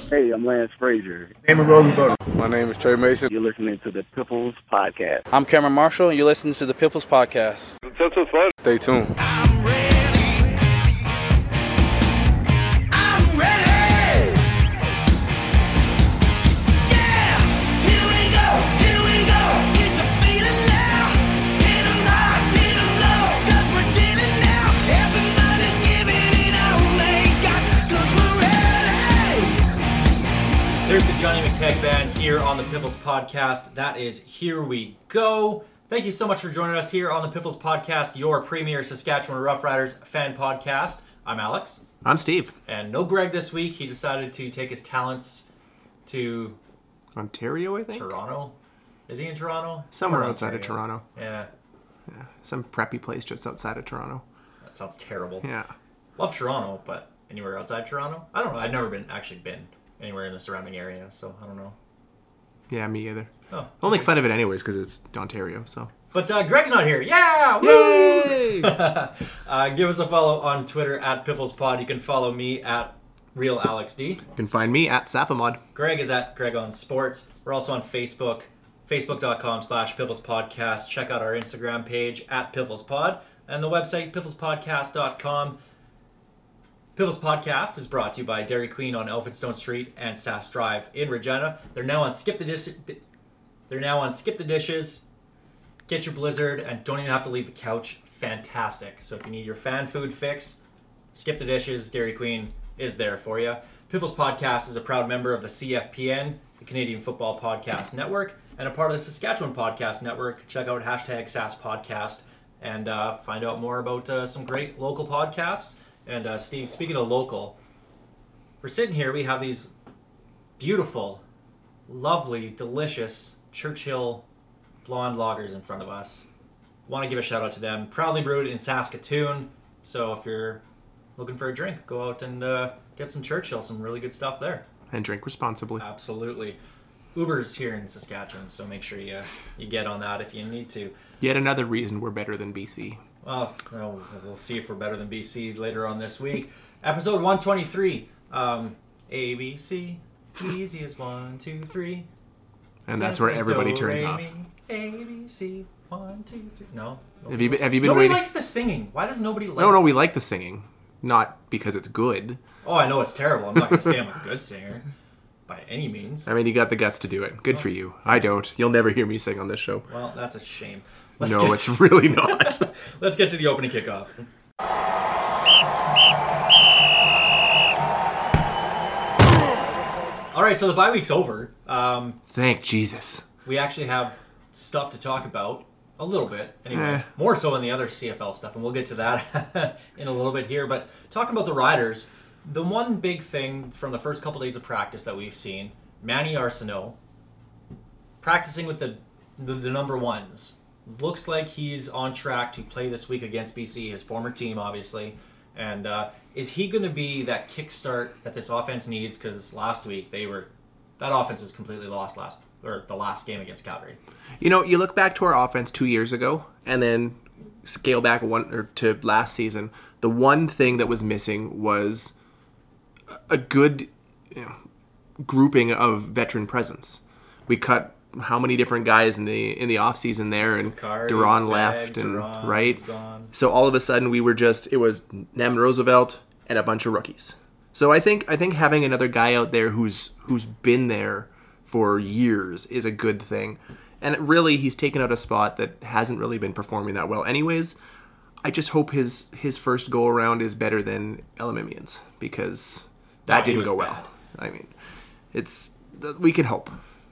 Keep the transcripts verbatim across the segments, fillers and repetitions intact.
Hey, I'm Lance Frazier. Name of Rosenberg. My name is Trey Mason. You're listening to the Piffles Podcast. I'm Cameron Marshall, and you're listening to the Piffles Podcast. That's so fun. Stay tuned. I'm ready. I'm ready. Yeah, here we go, here we go. It's a feeling now. Hit 'em high, hit 'em low, 'cause we're dealing now. Everybody's giving it all they got, 'cause we're ready. There's the Johnny McKeag Band here on the Piffles Podcast. That is Here We Go. Thank you so much for joining us here on the Piffles Podcast, your premier Saskatchewan Roughriders fan podcast. I'm Alex. I'm Steve. And no Greg this week. He decided to take his talents to Ontario, I think? Toronto. Is he in Toronto? Somewhere Or outside of Ontario? Toronto. Yeah. Yeah. Some preppy place just outside of Toronto. That sounds terrible. Yeah. Love Toronto, but anywhere outside Toronto? I don't know. I've never been actually been anywhere in the surrounding area, so I don't know. Yeah, me either. Oh. I'll make fun of it anyways because it's Ontario, so. But uh, Greg's not here. Yeah! Woo! Yay! uh, give us a follow on Twitter at PifflesPod. You can follow me at RealAlexD. You can find me at Safamod. Greg is at Greg on Sports. We're also on Facebook, facebook.com slash PifflesPodcast. Check out our Instagram page at PifflesPod and the website pifflespodcast dot com. Piffles Podcast is brought to you by Dairy Queen on Elphinstone Street and Sass Drive in Regina. They're now on Skip the Dis- They're now on Skip the Dishes. Get your Blizzard and don't even have to leave the couch. Fantastic. So if you need your fan food fix, Skip the Dishes, Dairy Queen is there for you. Piffles Podcast is a proud member of the C F P N, the Canadian Football Podcast Network, and a part of the Saskatchewan Podcast Network. Check out hashtag Sass Podcast and uh, find out more about uh, some great local podcasts. And uh, Steve, speaking of local, we're sitting here, we have these beautiful, lovely, delicious Churchill blonde lagers in front of us. Want to give a shout out to them. Proudly brewed in Saskatoon. So if you're looking for a drink, go out and uh, get some Churchill. Some really good stuff there. And drink responsibly. Absolutely. Uber's here in Saskatchewan, so make sure you you get on that if you need to. Yet another reason we're better than B C. Well, well, we'll see if we're better than B C later on this week. Episode one twenty-three. Um, A, B, C. Easy as one, two, three. And that's where everybody Do, turns re, off. mi, A, B, C. One, two, three. No. Have you been, have you been Nobody waiting? likes the singing. Why does nobody like No, no, we like the singing. Not because it's good. Oh, I know it's terrible. I'm not going to say I'm a good singer. By any means. I mean, you got the guts to do it. Good for you. I don't. You'll never hear me sing on this show. Well, that's a shame. Let's No, get it's to- really not. Let's get to the opening kickoff. All right, so the bye week's over. Um, Thank Jesus. we actually have stuff to talk about. A little bit, anyway. Eh. More so than the other C F L stuff, and we'll get to that in a little bit here. But talking about the Riders, the one big thing from the first couple days of practice that we've seen, Manny Arsenault practicing with the, the the number ones. Looks like he's on track to play this week against B C, his former team, obviously. And uh, is he going to be that kickstart that this offense needs? Because last week they were, that offense was completely lost last or the last game against Calgary. You know, you look back to our offense two years ago, and then scale back one or to last season. The one thing that was missing was a good, you know, grouping of veteran presence. We cut how many different guys in the in the off season there, and Cardi, Duran Begg, left, and Duran right. was gone. So all of a sudden, we were just it was Nem Roosevelt and a bunch of rookies. So I think I think having another guy out there who's who's been there for years is a good thing. And it really, he's taken out a spot that hasn't really been performing that well anyways. I just hope his his first go around is better than Elamimian's, because that Oh, he didn't was go bad. well. I mean, it's we can hope.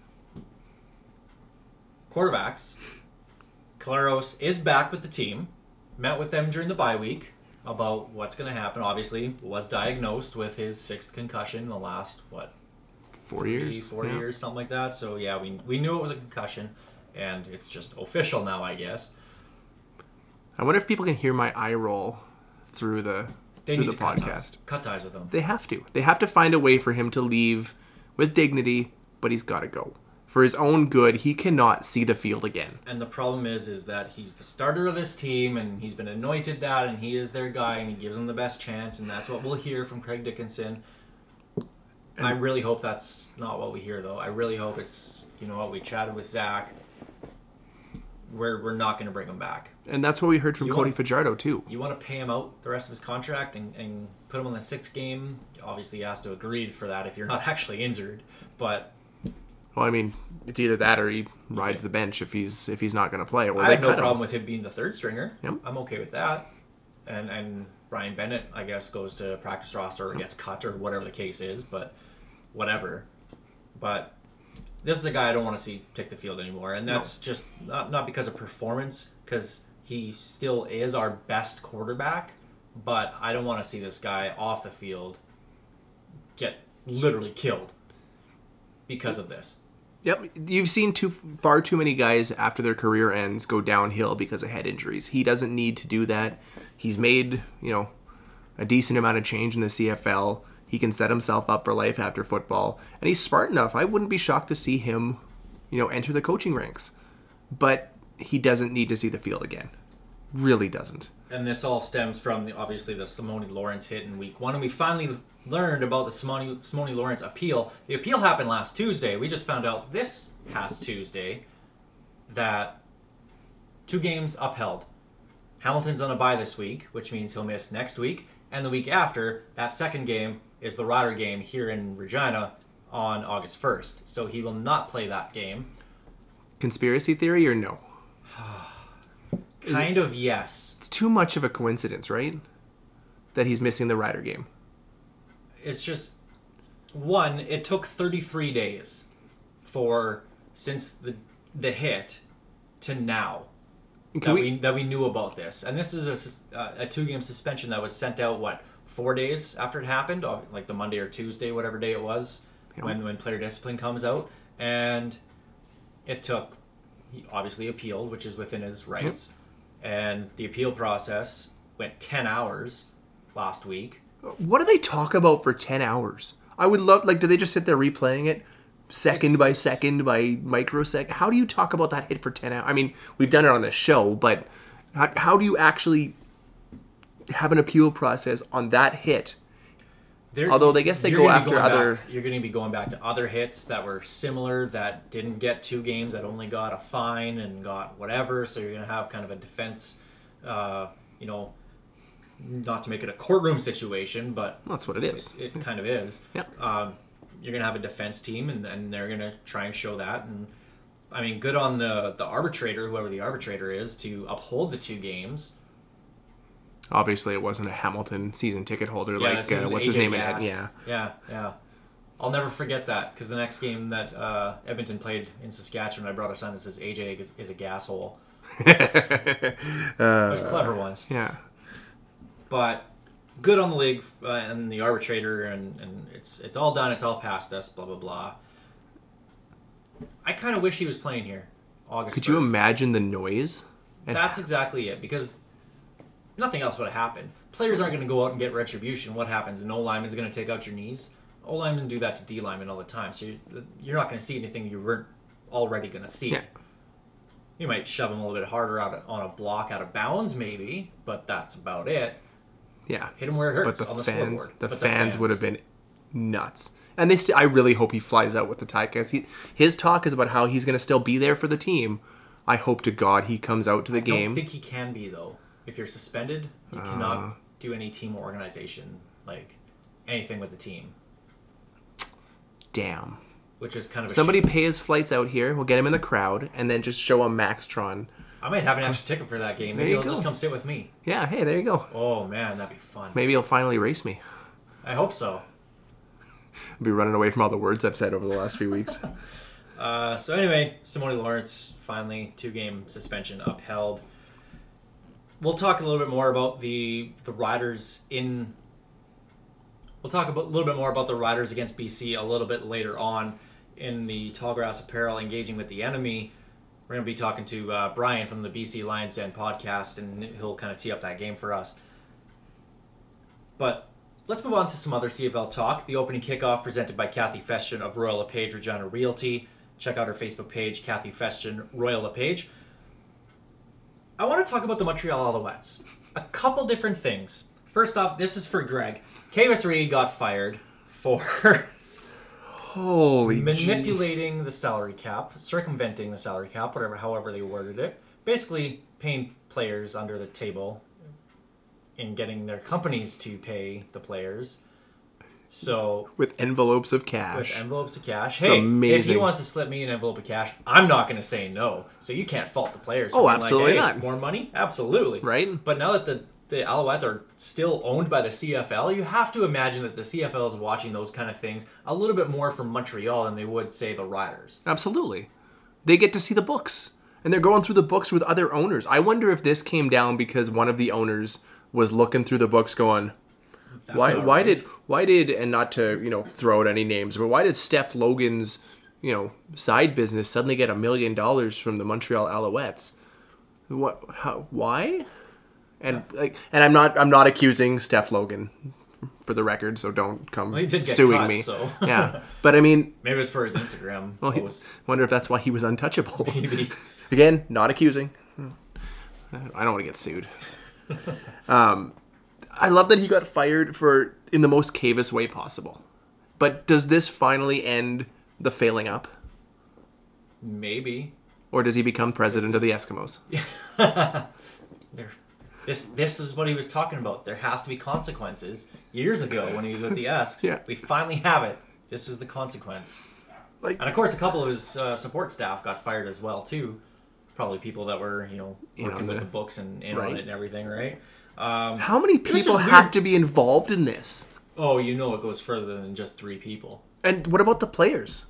Quarterbacks. Claros is back with the team. Met with them during the bye week about what's going to happen. Obviously, was diagnosed with his sixth concussion in the last, what, Four three, years, four yeah. years, something like that. So, yeah, we we knew it was a concussion, and it's just official now, I guess. I wonder if people can hear my eye roll through the They through need the to cut podcast. ties, cut ties with them. They have to. They have to find a way for him to leave with dignity, but he's got to go. For his own good, he cannot see the field again. And the problem is, is that he's the starter of this team, and he's been anointed that, and he is their guy, and he gives them the best chance, and that's what we'll hear from Craig Dickinson. And I really hope that's not what we hear, though. I really hope it's, you know what, we chatted with Zach. We're, we're not going to bring him back. And that's what we heard from You Cody want- Fajardo, too. You want to pay him out the rest of his contract and, and put him on the sixth game? Obviously, he has to agree for that if you're not actually injured. But Well, I mean, it's either that or he rides the bench if he's if he's not going to play. Or I they have no cut him. problem with him being the third stringer. Yep. I'm okay with that. And and Brian Bennett, I guess, goes to practice roster or gets cut or whatever the case is. But whatever. But this is a guy I don't want to see take the field anymore. And that's just not, not because of performance, because he still is our best quarterback. But I don't want to see this guy off the field get literally killed because of this. Yep, you've seen too far too many guys after their career ends go downhill because of head injuries. He doesn't need to do that. He's made, you know, a decent amount of change in the C F L. He can set himself up for life after football, and he's smart enough. I wouldn't be shocked to see him, you know, enter the coaching ranks. But he doesn't need to see the field again. Really doesn't. And this all stems from, the, obviously, the Simone Lawrence hit in week one. And we finally learned about the Simone, Simone Lawrence appeal. The appeal happened last Tuesday. We just found out this past Tuesday that two games upheld. Hamilton's on a bye this week, which means he'll miss next week. And the week after, that second game is the Rider game here in Regina on August first. So he will not play that game. Conspiracy theory or no? Kind of yes. It's too much of a coincidence, right? That he's missing the Rider game. It's just, one, it took thirty-three days for, since the the hit to now, Can that we- we, that we knew about this. And this is a, sus- uh, a two-game suspension that was sent out, what, four days after it happened? Or, like the Monday or Tuesday, whatever day it was, Yeah. when, when player discipline comes out. And it took, he obviously appealed, which is within his rights. And the appeal process went ten hours last week. What do they talk about for ten hours? I would love, like, do they just sit there replaying it second It's- by it's- second by microsecond? How do you talk about that hit for ten hours? I mean, we've done it on the show, but how, how do you actually have an appeal process on that hit? They're- Although they guess they you're go gonna be after going other- back- you're going to be going back to other hits that were similar, that didn't get two games, that only got a fine and got whatever. So you're going to have kind of a defense, uh, you know, not to make it a courtroom situation, but That's what it is. it kind of is. Yep. Um, you're going to have a defense team, and, and they're going to try and show that. And I mean, good on the the arbitrator, whoever the arbitrator is, to uphold the two games. Obviously, it wasn't a Hamilton season ticket holder Yeah, like, this isn't uh, what's his A J name? In Gass. it? Yeah. yeah, yeah. I'll never forget that, because the next game that uh, Edmonton played in Saskatchewan, I brought a sign that says A J is, is a gas hole. Those clever ones. Yeah. But good on the league uh, and the arbitrator, and, and it's it's all done. It's all past us, blah, blah, blah. I kind of wish he was playing here August Could you first. imagine the noise? And That's exactly it, because nothing else would have happened. Players aren't going to go out and get retribution. What happens? An O lineman's going to take out your knees. O linemen do that to D linemen all the time, so you're, you're not going to see anything you weren't already going to see. Yeah. You might shove them a little bit harder out of, on a block out of bounds, maybe, but that's about it. Yeah. Hit him where it But hurts the on the fans, scoreboard. the But fans would have been nuts. And they still, I really hope he flies out with the tie, because he, his talk is about how he's going to still be there for the team. I hope to God he comes out to the I game. don't think he can be, though. If you're suspended, you Uh. cannot do any team organization, like anything with the team, Damn. which is kind of a Somebody shame. pay his flights out here. We'll get him in the crowd, and then just show him Maxtron. I might have an extra ticket for that game. There Maybe you he'll go. just come sit with me. Yeah, hey, there you go. Oh, man, that'd be fun. Maybe he'll finally race me. I hope so. I'll be running away from all the words I've said over the last few weeks. Uh, so anyway, Simone Lawrence, finally, two-game suspension upheld. We'll talk a little bit more about the the Riders in... We'll talk about, a little bit more about the Riders against B C a little bit later on in the Tallgrass Apparel Engaging with the Enemy. We're going to be talking to uh, Brian from the B C Lions Den podcast, and he'll kind of tee up that game for us. But let's move on to some other C F L talk. The opening kickoff presented by Kathy Festian of Royal LePage Regina Realty. Check out her Facebook page, Kathy Festian, Royal LePage. I want to talk about the Montreal Alouettes. A couple different things. First off, this is for Greg. Kavis Reed got fired for Holy manipulating the salary cap, circumventing the salary cap, whatever, however they worded it. Basically, paying players under the table and getting their companies to pay the players. So with envelopes of cash. with envelopes of cash. It's Hey, amazing. if he wants to slip me an envelope of cash, I'm not going to say no. So you can't fault the players. For Oh, being absolutely like, hey, not. More money? Absolutely. Right? But now that the, the Alouettes are still owned by the C F L, you have to imagine that the C F L is watching those kind of things a little bit more from Montreal than they would, say, the Riders. Absolutely. They get to see the books. And they're going through the books with other owners. I wonder if this came down because one of the owners was looking through the books going, That's why not why right. did why did and not to, you know, throw out any names, but why did Steph Logan's, you know, side business suddenly get a million dollars from the Montreal Alouettes? What how why? And like and I'm not I'm not accusing Steph Logan for the record, so don't come Well, he did get suing cut, me. so. Yeah. But I mean, Maybe it was for his Instagram well, he- post. wonder if that's why he was untouchable. Maybe. Again, not accusing. I don't want to get sued. Um, I love that he got fired for in the most Cavis way possible. But does this finally end the failing up? Maybe. Or does he become president This of the Eskimos? There. This this is what he was talking about. There has to be consequences. Years ago when he was with the Esks, Yeah. we finally have it. This is the consequence. Like, And of course, a couple of his uh, support staff got fired as well too. Probably people that were, you know, In working on with the- the books and in Right. on it and everything, right? Um, how many was people just have weird. to be involved in this? oh, you know, it goes further than just three people. And what about the players?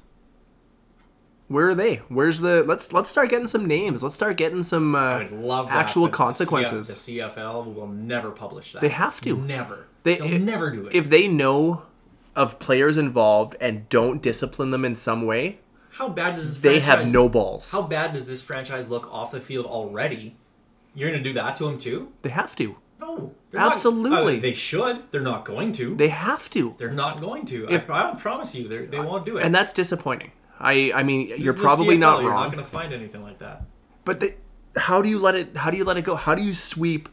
Where are they? Where's the let's let's start getting some names. Let's start getting some uh, I would love that, actual but the consequences. C F, the C F L will never publish that. They have to. Never. They- They'll if- never do it. If they know of players involved and don't discipline them in some way, How bad does this they have franchise- no balls. How bad does this franchise look off the field already? You're going to do that to them too? They have to. No. they're not- Absolutely. uh, they should. They're not going to. They have to. They're not going to. If- I, I promise you, they they won't do it. And that's disappointing. I I mean, This you're is the probably C F L. not You're wrong. not going to find anything like that. But they, how do you let it how do you let it go? How do you sweep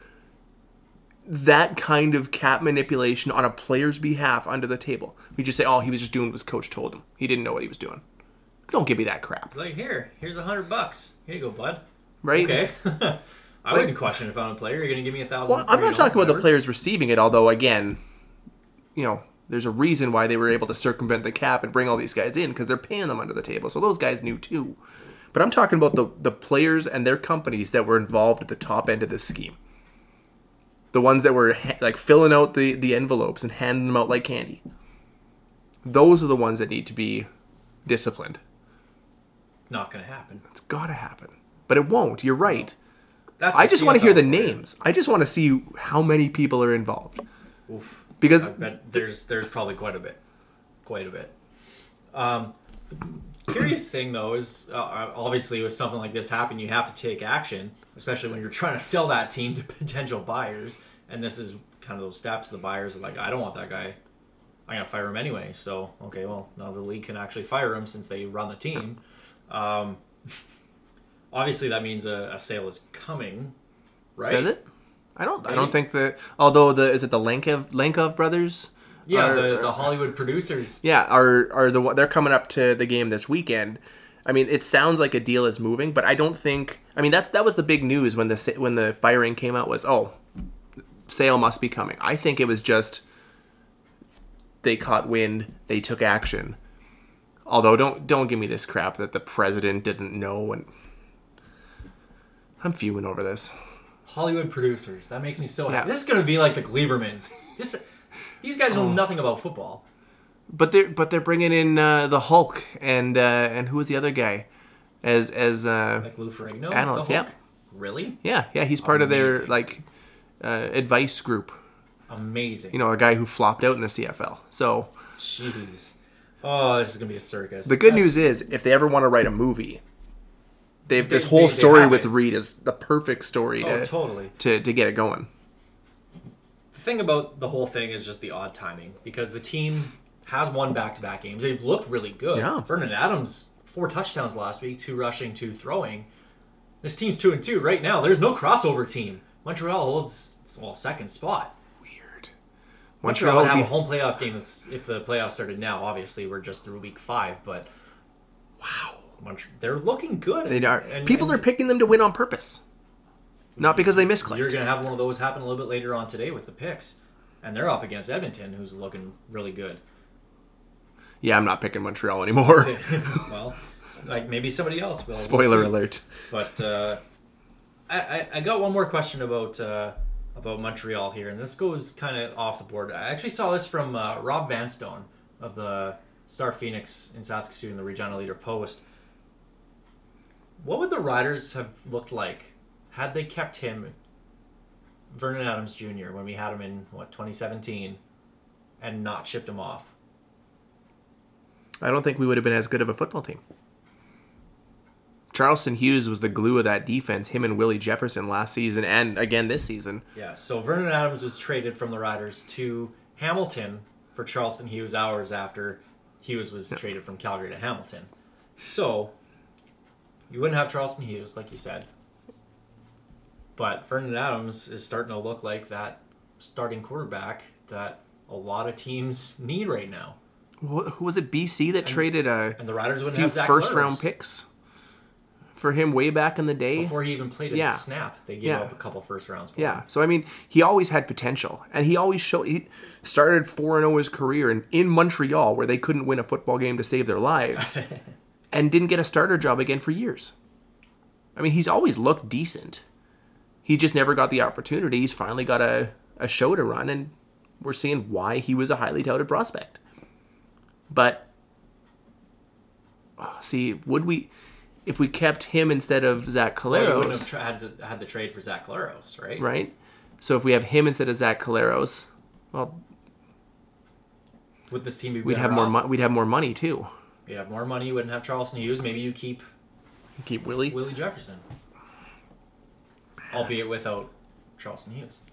that kind of cap manipulation on a player's behalf under the table? We just say, "Oh, he was just doing what his coach told him. He didn't know what he was doing." Don't give me that crap. It's like, here, here's a hundred bucks. Here you go, bud. Right? Okay. I wouldn't question if I'm a player. You're going to give me a thousand. Well, I'm or you not talking don't, about the whatever. players receiving it, although again, you know, there's a reason why they were able to circumvent the cap and bring all these guys in because they're paying them under the table. So those guys knew too. But I'm talking about the the players and their companies that were involved at the top end of this scheme. The ones that were ha- like filling out the, the envelopes and handing them out like candy. Those are the ones that need to be disciplined. Not going to happen. It's got to happen. But it won't. You're right. That's I the just want to hear the C F L for you. names. I just want to see how many people are involved. Oof. Because I bet there's there's probably quite a bit, quite a bit. Um, the curious thing though is uh, obviously with something like this happen, you have to take action, especially when you're trying to sell that team to potential buyers. And this is kind of those steps. The buyers are like, I don't want that guy. I'm gonna fire him anyway. So okay, well now the league can actually fire him since they run the team. Um, obviously that means a, a sale is coming, right? does it? I don't. I Maybe. don't think the. Although the is it the Lenkov Lenkov brothers? Yeah, Are- the, the Hollywood producers. Yeah, are are the one- they're coming up to the game this weekend. I mean, it sounds like a deal is moving, but I don't think. I mean, that's that was the big news when the sa- when the firing came out was oh, sale must be coming. I think it was just they caught wind, they took action. Although don't don't give me this crap that the president doesn't know, and I'm fuming over this. Hollywood producers. That makes me so happy. Yeah. This is going to be like the Glebermans. This, these guys Oh. know nothing about football. But they're but they're bringing in uh, the Hulk and uh, and who was the other guy as as uh, Like Lou Ferrigno. Analyst, the Hulk? yep. Really? yeah yeah he's part of their Amazing. like uh, advice group. Amazing. You know, a guy who flopped out in the C F L. So Jeez. Oh, this is going to be a circus. the good That's- news is if they ever want to write a movie, they've They- this they- whole they story have with it. Reed is the perfect story Oh, to, totally. to to get it going. The thing about the whole thing is just the odd timing because the team has won back-to-back games. They've looked really good. Yeah. Vernon Adams, four touchdowns last week, two rushing, two throwing. This team's two and two right now. There's no crossover team. Montreal holds well second spot. Weird. Montreal Montreal would have be- a home playoff game if, if the playoffs started now. Obviously, we're just through week five, but wow, Mont- they're looking good. They are. And- People and are picking them to win on purpose, not because they misclicked. You're going to have one of those happen a little bit later on today with the picks, and they're up against Edmonton, who's looking really good. Yeah, I'm not picking Montreal anymore. Well, it's like maybe somebody else will. Spoiler We'll see. alert. But uh, I, I I got one more question about uh, about Montreal here, and this goes kind of off the board. I actually saw this from uh, Rob Vanstone of the Star Phoenix in Saskatoon, the Regina Leader Post. What would the Riders have looked like had they kept him, Vernon Adams Junior, when we had him in, what, twenty seventeen, and not shipped him off? I don't think we would have been as good of a football team. Charleston Hughes was the glue of that defense, him and Willie Jefferson last season and again this season. Yeah, so Vernon Adams was traded from the Riders to Hamilton for Charleston Hughes hours after Hughes was traded from Calgary to Hamilton. So, you wouldn't have Charleston Hughes, like you said. But Vernon Adams is starting to look like that starting quarterback that a lot of teams need right now. Wh- Who was it, B C, that traded a And the Riders wouldn't few have Zach first-round Collaros. picks for him way back in the day? Before he even played a Yeah. snap, they gave Yeah. up a couple first rounds for Yeah, him. so I mean, he always had potential, and he always showed. He started four and zero his career in, in Montreal, where they couldn't win a football game to save their lives, and didn't get a starter job again for years. I mean, he's always looked decent. He just never got the opportunity. He's finally got a, a show to run, and we're seeing why he was a highly touted prospect. But oh, see, would we? If we kept him instead of Zach Well, you wouldn't Collaros, have tra- had, to, had the trade for Zach Collaros, right? right? So if we have him instead of Zach Collaros, well, Would this team be we'd better have more. off? Mo- we'd have more money too. You'd have more money. You wouldn't have Charleston Hughes. Maybe you keep Keep Willie. Willie Jefferson, albeit without Charleston Hughes.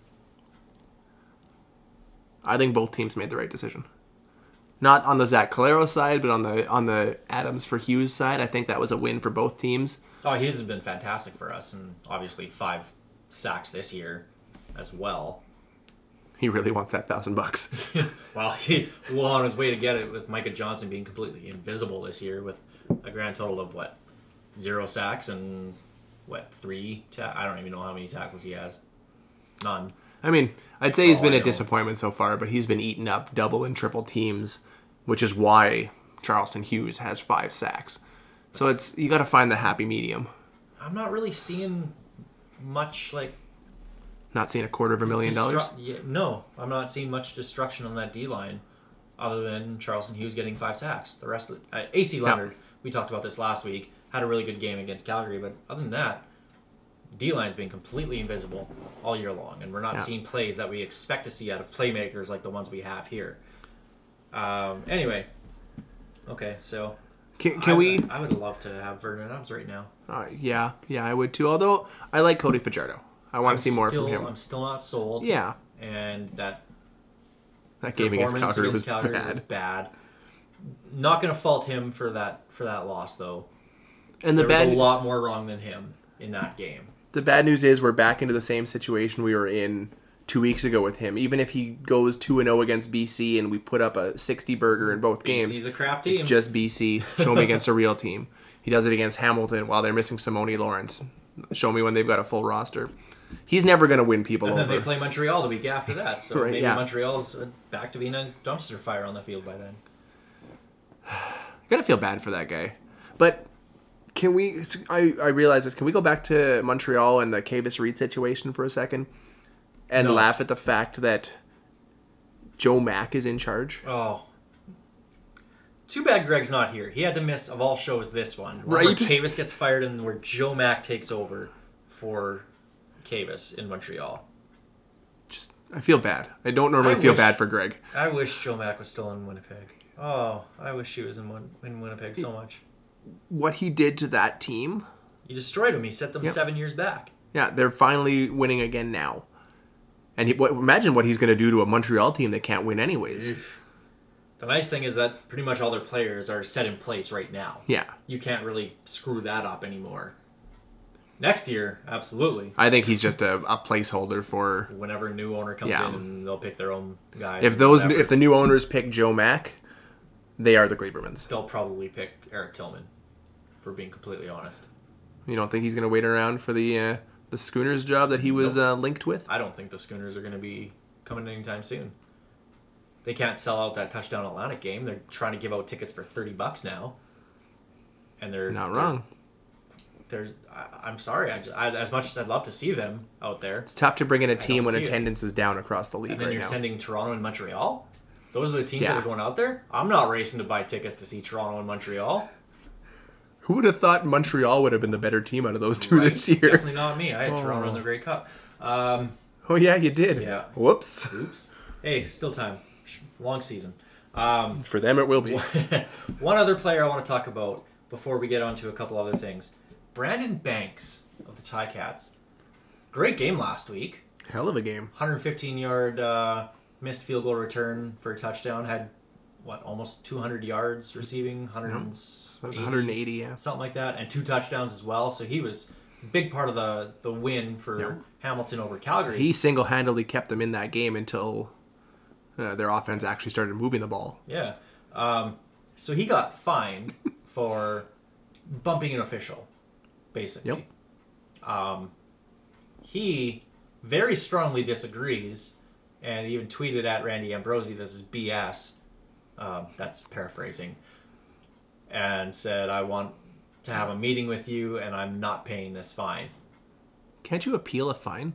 I think both teams made the right decision. Not on the Zach Collaros side, but on the on the Adams for Hughes side, I think that was a win for both teams. Oh, Hughes has been fantastic for us, and obviously five sacks this year as well. He really wants that thousand bucks. Well, he's well on his way to get it with Micah Johnson being completely invisible this year with a grand total of, what, zero sacks and, what, three? Ta- I don't even know how many tackles he has. None. I mean, I'd say he's all been I a know. disappointment so far, but he's been eating up double and triple teams, which is why Charleston Hughes has five sacks. So it's you got to find the happy medium. I'm not really seeing much, like, Not seeing a quarter of a million dollars. Destru- yeah, no, I'm not seeing much destruction on that D line, other than Charleston Hughes getting five sacks. The rest of the, uh, A C Leonard, we talked about this last week, had a really good game against Calgary, but other than that, D line's been completely invisible all year long, and we're not Yeah. seeing plays that we expect to see out of playmakers like the ones we have here. Um, anyway, okay, so Can, can I, we? I would love to have Vernon Adams right now. Uh, yeah, yeah, I would too. Although I like Cody Fajardo. I want I'm to see more still, from him. I'm still not sold. Yeah, and that that game against performance Calgary against was Calgary bad. was bad. Not going to fault him for that for that loss though. And the There was bad, a lot more wrong than him in that game. the bad news is we're back into the same situation we were in two weeks ago with him. Even if he goes two and zero against B C and we put up a sixty burger in both games, He's a crap team. it's just B C. Show me against a real team. He does it against Hamilton while they're missing Simone Lawrence. Show me when they've got a full roster. He's never going to win people and then over. they play Montreal the week after that, so Right, maybe yeah. Montreal's back to being a dumpster fire on the field by then. Gotta feel bad for that guy. But can we? I, I realize this. Can we go back to Montreal and the Kavis Reed situation for a second, and No. laugh at the fact that Joe Mack is in charge? Oh. Too bad Greg's not here. He had to miss, of all shows, this one. Where Right. Kavis gets fired and where Joe Mack takes over for Kavis in Montreal. Just I feel bad. I don't normally I feel wish- bad for Greg. I wish Joe Mack was still in Winnipeg. Oh, I wish he was in, Win- in Winnipeg so much. What he did to that team. He destroyed him. He set them Yep. seven years back. Yeah, they're finally winning again now. And he, what, imagine what he's going to do to a Montreal team that can't win anyways. The nice thing is that pretty much all their players are set in place right now. Yeah. You can't really screw that up anymore. Next year, absolutely. I think he's just a, a placeholder for Whenever a new owner comes Yeah. in, and they'll pick their own guys. if and those whatever. if the new owners pick Joe Mack, they are the Gleibermans. They'll probably pick Eric Tillman, for being completely honest. You don't think he's going to wait around for the uh, the Schooners job that he was uh, linked with? I don't think the Schooners are going to be coming anytime soon. They can't sell out that Touchdown Atlantic game. They're trying to give out tickets for thirty bucks now. And they're Not they're- wrong. There's, I, I'm sorry. I, just, I as much as I'd love to see them out there, It's tough to bring in a team don't when see it. attendance is down across the league and then right you're now. sending Toronto and Montreal. Those are the teams Yeah. that are going out there. I'm not racing to buy tickets to see Toronto and Montreal. Who would have thought Montreal would have been the better team out of those two Right? this year? Definitely not me. I had Oh. Toronto in the Grey Cup. Um, Oh yeah, you did. Yeah. Whoops. oops. Hey, still time. Long season. Um, For them, it will be. One other player I want to talk about before we get on to a couple other things. Brandon Banks of the Ticats. Great game last week. Hell of a game. one hundred fifteen yard uh, missed field goal return for a touchdown. Had, what, almost two hundred yards receiving? one hundred That was one hundred eighty. Yeah. Something like that. And two touchdowns as well. So he was a big part of the, the win for Yeah. Hamilton over Calgary. He single-handedly kept them in that game until uh, their offense actually started moving the ball. Yeah. Um, so he got fined for bumping an official, basically. Yep. Um, he very strongly disagrees and even tweeted at Randy Ambrosi, this is B S. Um, that's paraphrasing. And said, I want to have a meeting with you and I'm not paying this fine. Can't you appeal a fine?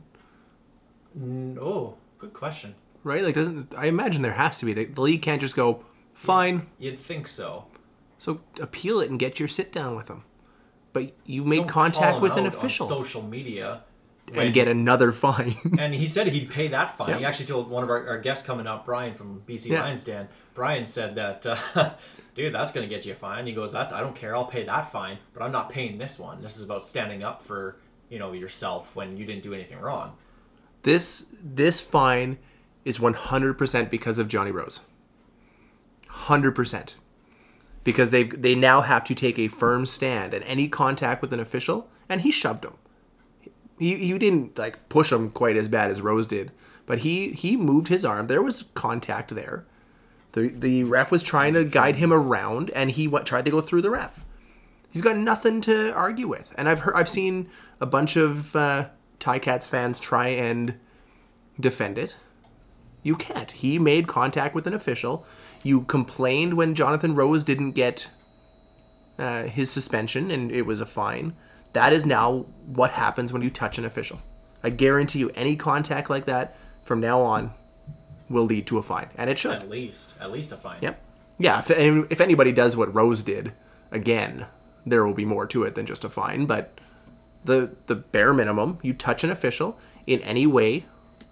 Mm, oh, good question. Right? Like, doesn't I imagine there has to be. The, the league can't just go fine. You'd think so. So appeal it and get your sit down with them. But you made Don't call contact him with an out on official social media. and when- get another fine. And he said he'd pay that fine. Yeah. He actually told one of our, our guests coming up, Brian from B C Yeah. Lions Den. Brian said that, uh, dude, that's going to get you a fine. He goes, "That's I don't care. I'll pay that fine, but I'm not paying this one. This is about standing up for, you know, yourself when you didn't do anything wrong." This this fine is one hundred percent because of Johnny Rose. one hundred percent. Because they they now have to take a firm stand at any contact with an official, and he shoved him. He, he didn't like push him quite as bad as Rose did, but he, he moved his arm. There was contact there. The the ref was trying to guide him around, and he what, tried to go through the ref. He's got nothing to argue with. And I've heard I've seen a bunch of uh, Ticats fans try and defend it. You can't. He made contact with an official. You complained when Jonathan Rose didn't get uh, his suspension, and it was a fine. That is now what happens when you touch an official. I guarantee you, any contact like that from now on will lead to a fine, and it should. At least, at least a fine. Yep. Yeah. If and if anybody does what Rose did again, there will be more to it than just a fine. But the the bare minimum, you touch an official in any way,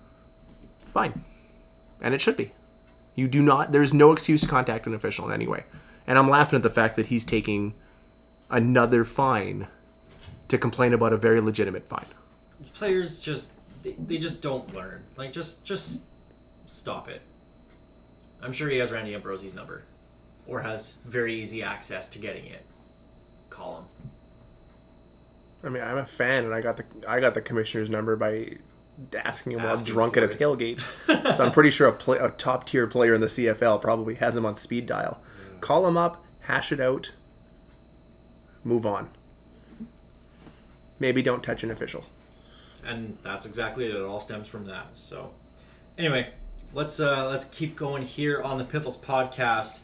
fine, and it should be. You do not. There's no excuse to contact an official in any way. And I'm laughing at the fact that he's taking another fine to complain about a very legitimate fine. Players just they, they just don't learn. Like just just stop it. I'm sure he has Randy Ambrosi's number, or has very easy access to getting it. Call him. I mean, I'm a fan, and I got the I got the commissioner's number by asking him while Asking drunk at a for tailgate. So I'm pretty sure a, play, a top tier player in the C F L probably has him on speed dial. Call him up, hash it out, move on. Maybe don't touch an official. And that's exactly it. It all stems from that. So, anyway, let's uh, let's keep going here on the Piffles podcast.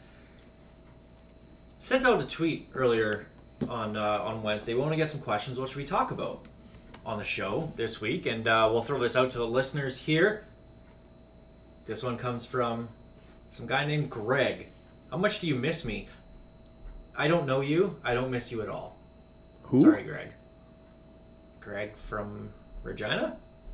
Sent out a tweet earlier on uh, on Wednesday. We want to get some questions. What should we talk about on the show this week? And uh, we'll throw this out to the listeners here. This one comes from some guy named Greg. How much do you miss me? I don't know you. I don't miss you at all. Who? Sorry, Greg. Greg from Regina?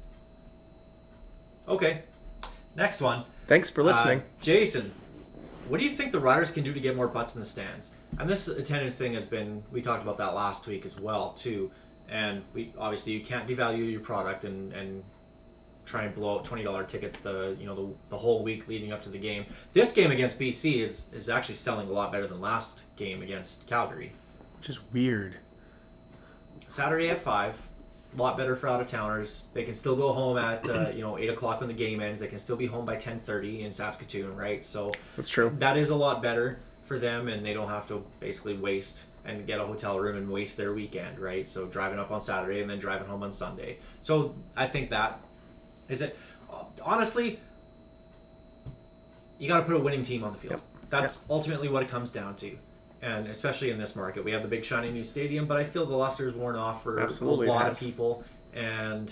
Okay. Next one. Thanks for listening. Uh, Jason, what do you think the Riders can do to get more butts in the stands? And this attendance thing has been, we talked about that last week as well, too. And we obviously you can't devalue your product and, and try and blow out twenty dollars tickets the you know the, the whole week leading up to the game. This game against B C is, is actually selling a lot better than last game against Calgary. Which is weird. Saturday at five, a lot better for out of towners. They can still go home at uh, you know eight o'clock when the game ends. They can still be home by ten thirty in Saskatoon, right? So That's true. that is a lot better for them, and they don't have to basically waste and get a hotel room and waste their weekend, right? So driving up on Saturday and then driving home on Sunday. So I think that is it. Honestly, you got to put a winning team on the field. Yep. That's yep. ultimately what it comes down to. And especially in this market, we have the big shiny new stadium, but I feel the luster's worn off for Absolutely a lot has. of people, and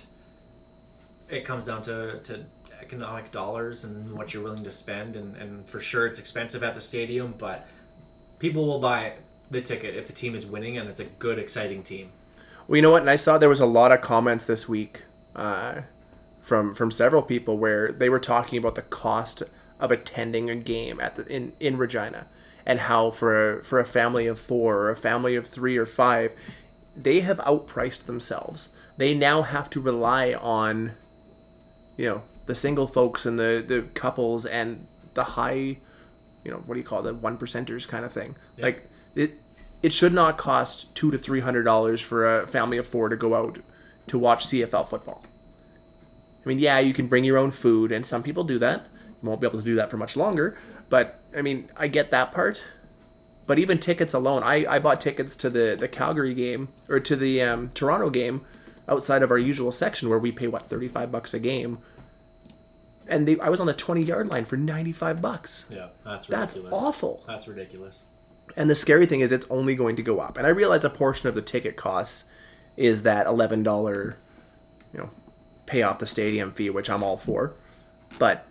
it comes down to, to economic dollars and what you're willing to spend, and, and for sure it's expensive at the stadium, but people will buy the ticket if the team is winning and it's a good, exciting team. Well, you know what? And I saw there was a lot of comments this week uh, from from several people where they were talking about the cost of attending a game at the in, in Regina, and how for a, for a family of four or a family of three or five, they have outpriced themselves. They now have to rely on, you know, the single folks and the, the couples and the high, you know, what do you call it, the one percenters kind of thing. Yeah. Like it, it should not cost two to three hundred dollars for a family of four to go out to watch C F L football. I mean, yeah, you can bring your own food, and some people do that. You won't be able to do that for much longer, but I mean, I get that part. But even tickets alone, I, I bought tickets to the, the Calgary game, or to the um, Toronto game, outside of our usual section where we pay, what, thirty-five bucks a game. And they, I was on the twenty-yard line for ninety-five bucks. Yeah, that's That's ridiculous. awful. That's ridiculous. And the scary thing is it's only going to go up. And I realize a portion of the ticket costs is that eleven dollars, you know, pay off the stadium fee, which I'm all for. But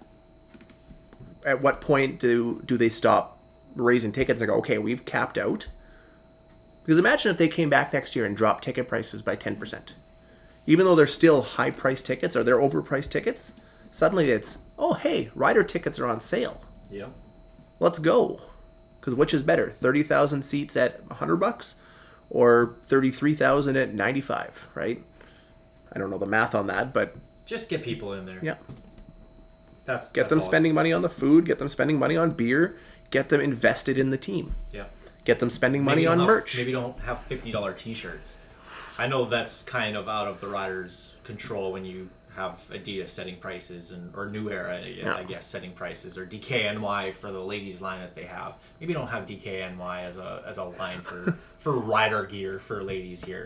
at what point do do they stop raising tickets and go, okay, we've capped out? Because imagine if they came back next year and dropped ticket prices by ten percent. Even though they're still high-priced tickets or they're overpriced tickets, suddenly it's, oh, hey, rider tickets are on sale. Yeah. Let's go. Because which is better, thirty thousand seats at one hundred bucks or thirty-three thousand at ninety-five, right? I don't know the math on that, but Just get people in there. yeah. That's Get that's them all. spending money on the food, get them spending money on beer, get them invested in the team. Yeah. Get them spending money Maybe on don't have- merch. Maybe don't have fifty dollars t-shirts. I know that's kind of out of the rider's control when you have Adidas setting prices, and or New Era, Yeah. I guess, setting prices, or D K N Y for the ladies line that they have. Maybe don't have D K N Y as a as a line for for rider gear for ladies here.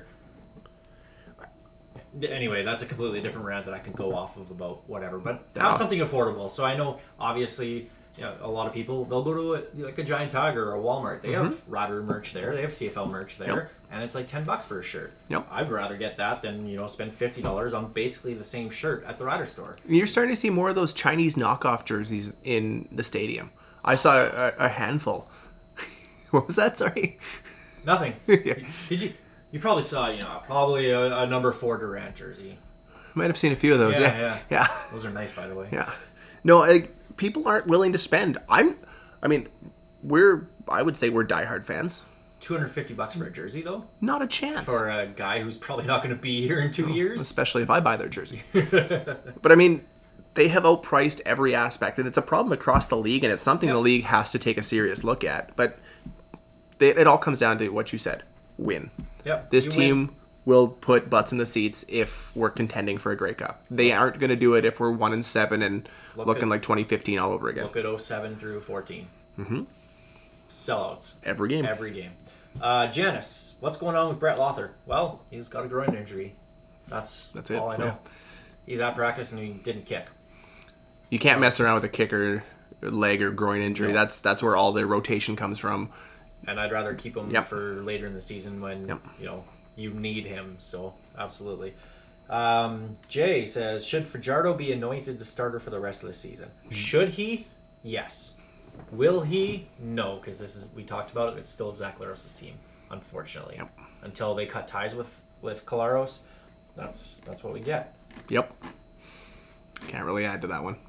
Anyway, that's a completely different rant that I can go off of about whatever. But have Yeah. something affordable. So I know, obviously, you know, a lot of people, they'll go to a, like a Giant Tiger or a Walmart. They have Rider merch there. They have C F L merch there. Yep. And it's like ten bucks for a shirt. Yep. I'd rather get that than, you know, spend fifty dollars on basically the same shirt at the Rider store. You're starting to see more of those Chinese knockoff jerseys in the stadium. I saw a, a handful. What was that? Sorry. Nothing. Yeah. Did you? You probably saw, you know, probably a, a number four Durant jersey. Might have seen a few of those. Yeah, Yeah. yeah. Yeah. Those are nice, by the way. Yeah. No, I, people aren't willing to spend. I'm, I mean, we're, I would say we're diehard fans. two hundred fifty bucks for a jersey, though? Not a chance. For a guy who's probably not going to be here in two years? Especially if I buy their jersey. But I mean, they have outpriced every aspect, and it's a problem across the league, and it's something the league has to take a serious look at. But they, it all comes down to what you said: win. Yep. This you team win. will put butts in the seats if we're contending for a Grey Cup. They aren't going to do it if we're one and seven and Look looking at- like twenty fifteen all over again. Look at oh seven through fourteen. Mm-hmm. Sellouts. Every game. Every game. Uh, Janice, what's going on with Brett Lothar? Well, he's got a groin injury. That's, That's it, all I know. yeah. He's at practice and he didn't kick. You can't mess around with a kicker, leg, or groin injury. No. That's that's where all the rotation comes from. And I'd rather keep him Yep. for later in the season when, Yep. you know, you need him. So, absolutely. Um, Jay says, should Fajardo be anointed the starter for the rest of the season? Should he? Yes. Will he? No, because this is, we talked about it, it's still Zach Laros' team, unfortunately. Yep. Until they cut ties with, with Kalaros, that's that's what we get. Yep. Can't really add to that one.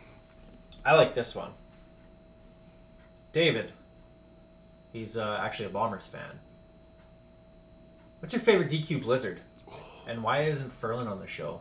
I like this one. David. He's uh, actually a Bombers fan. What's your favorite D Q Blizzard? And why isn't Ferlin on the show?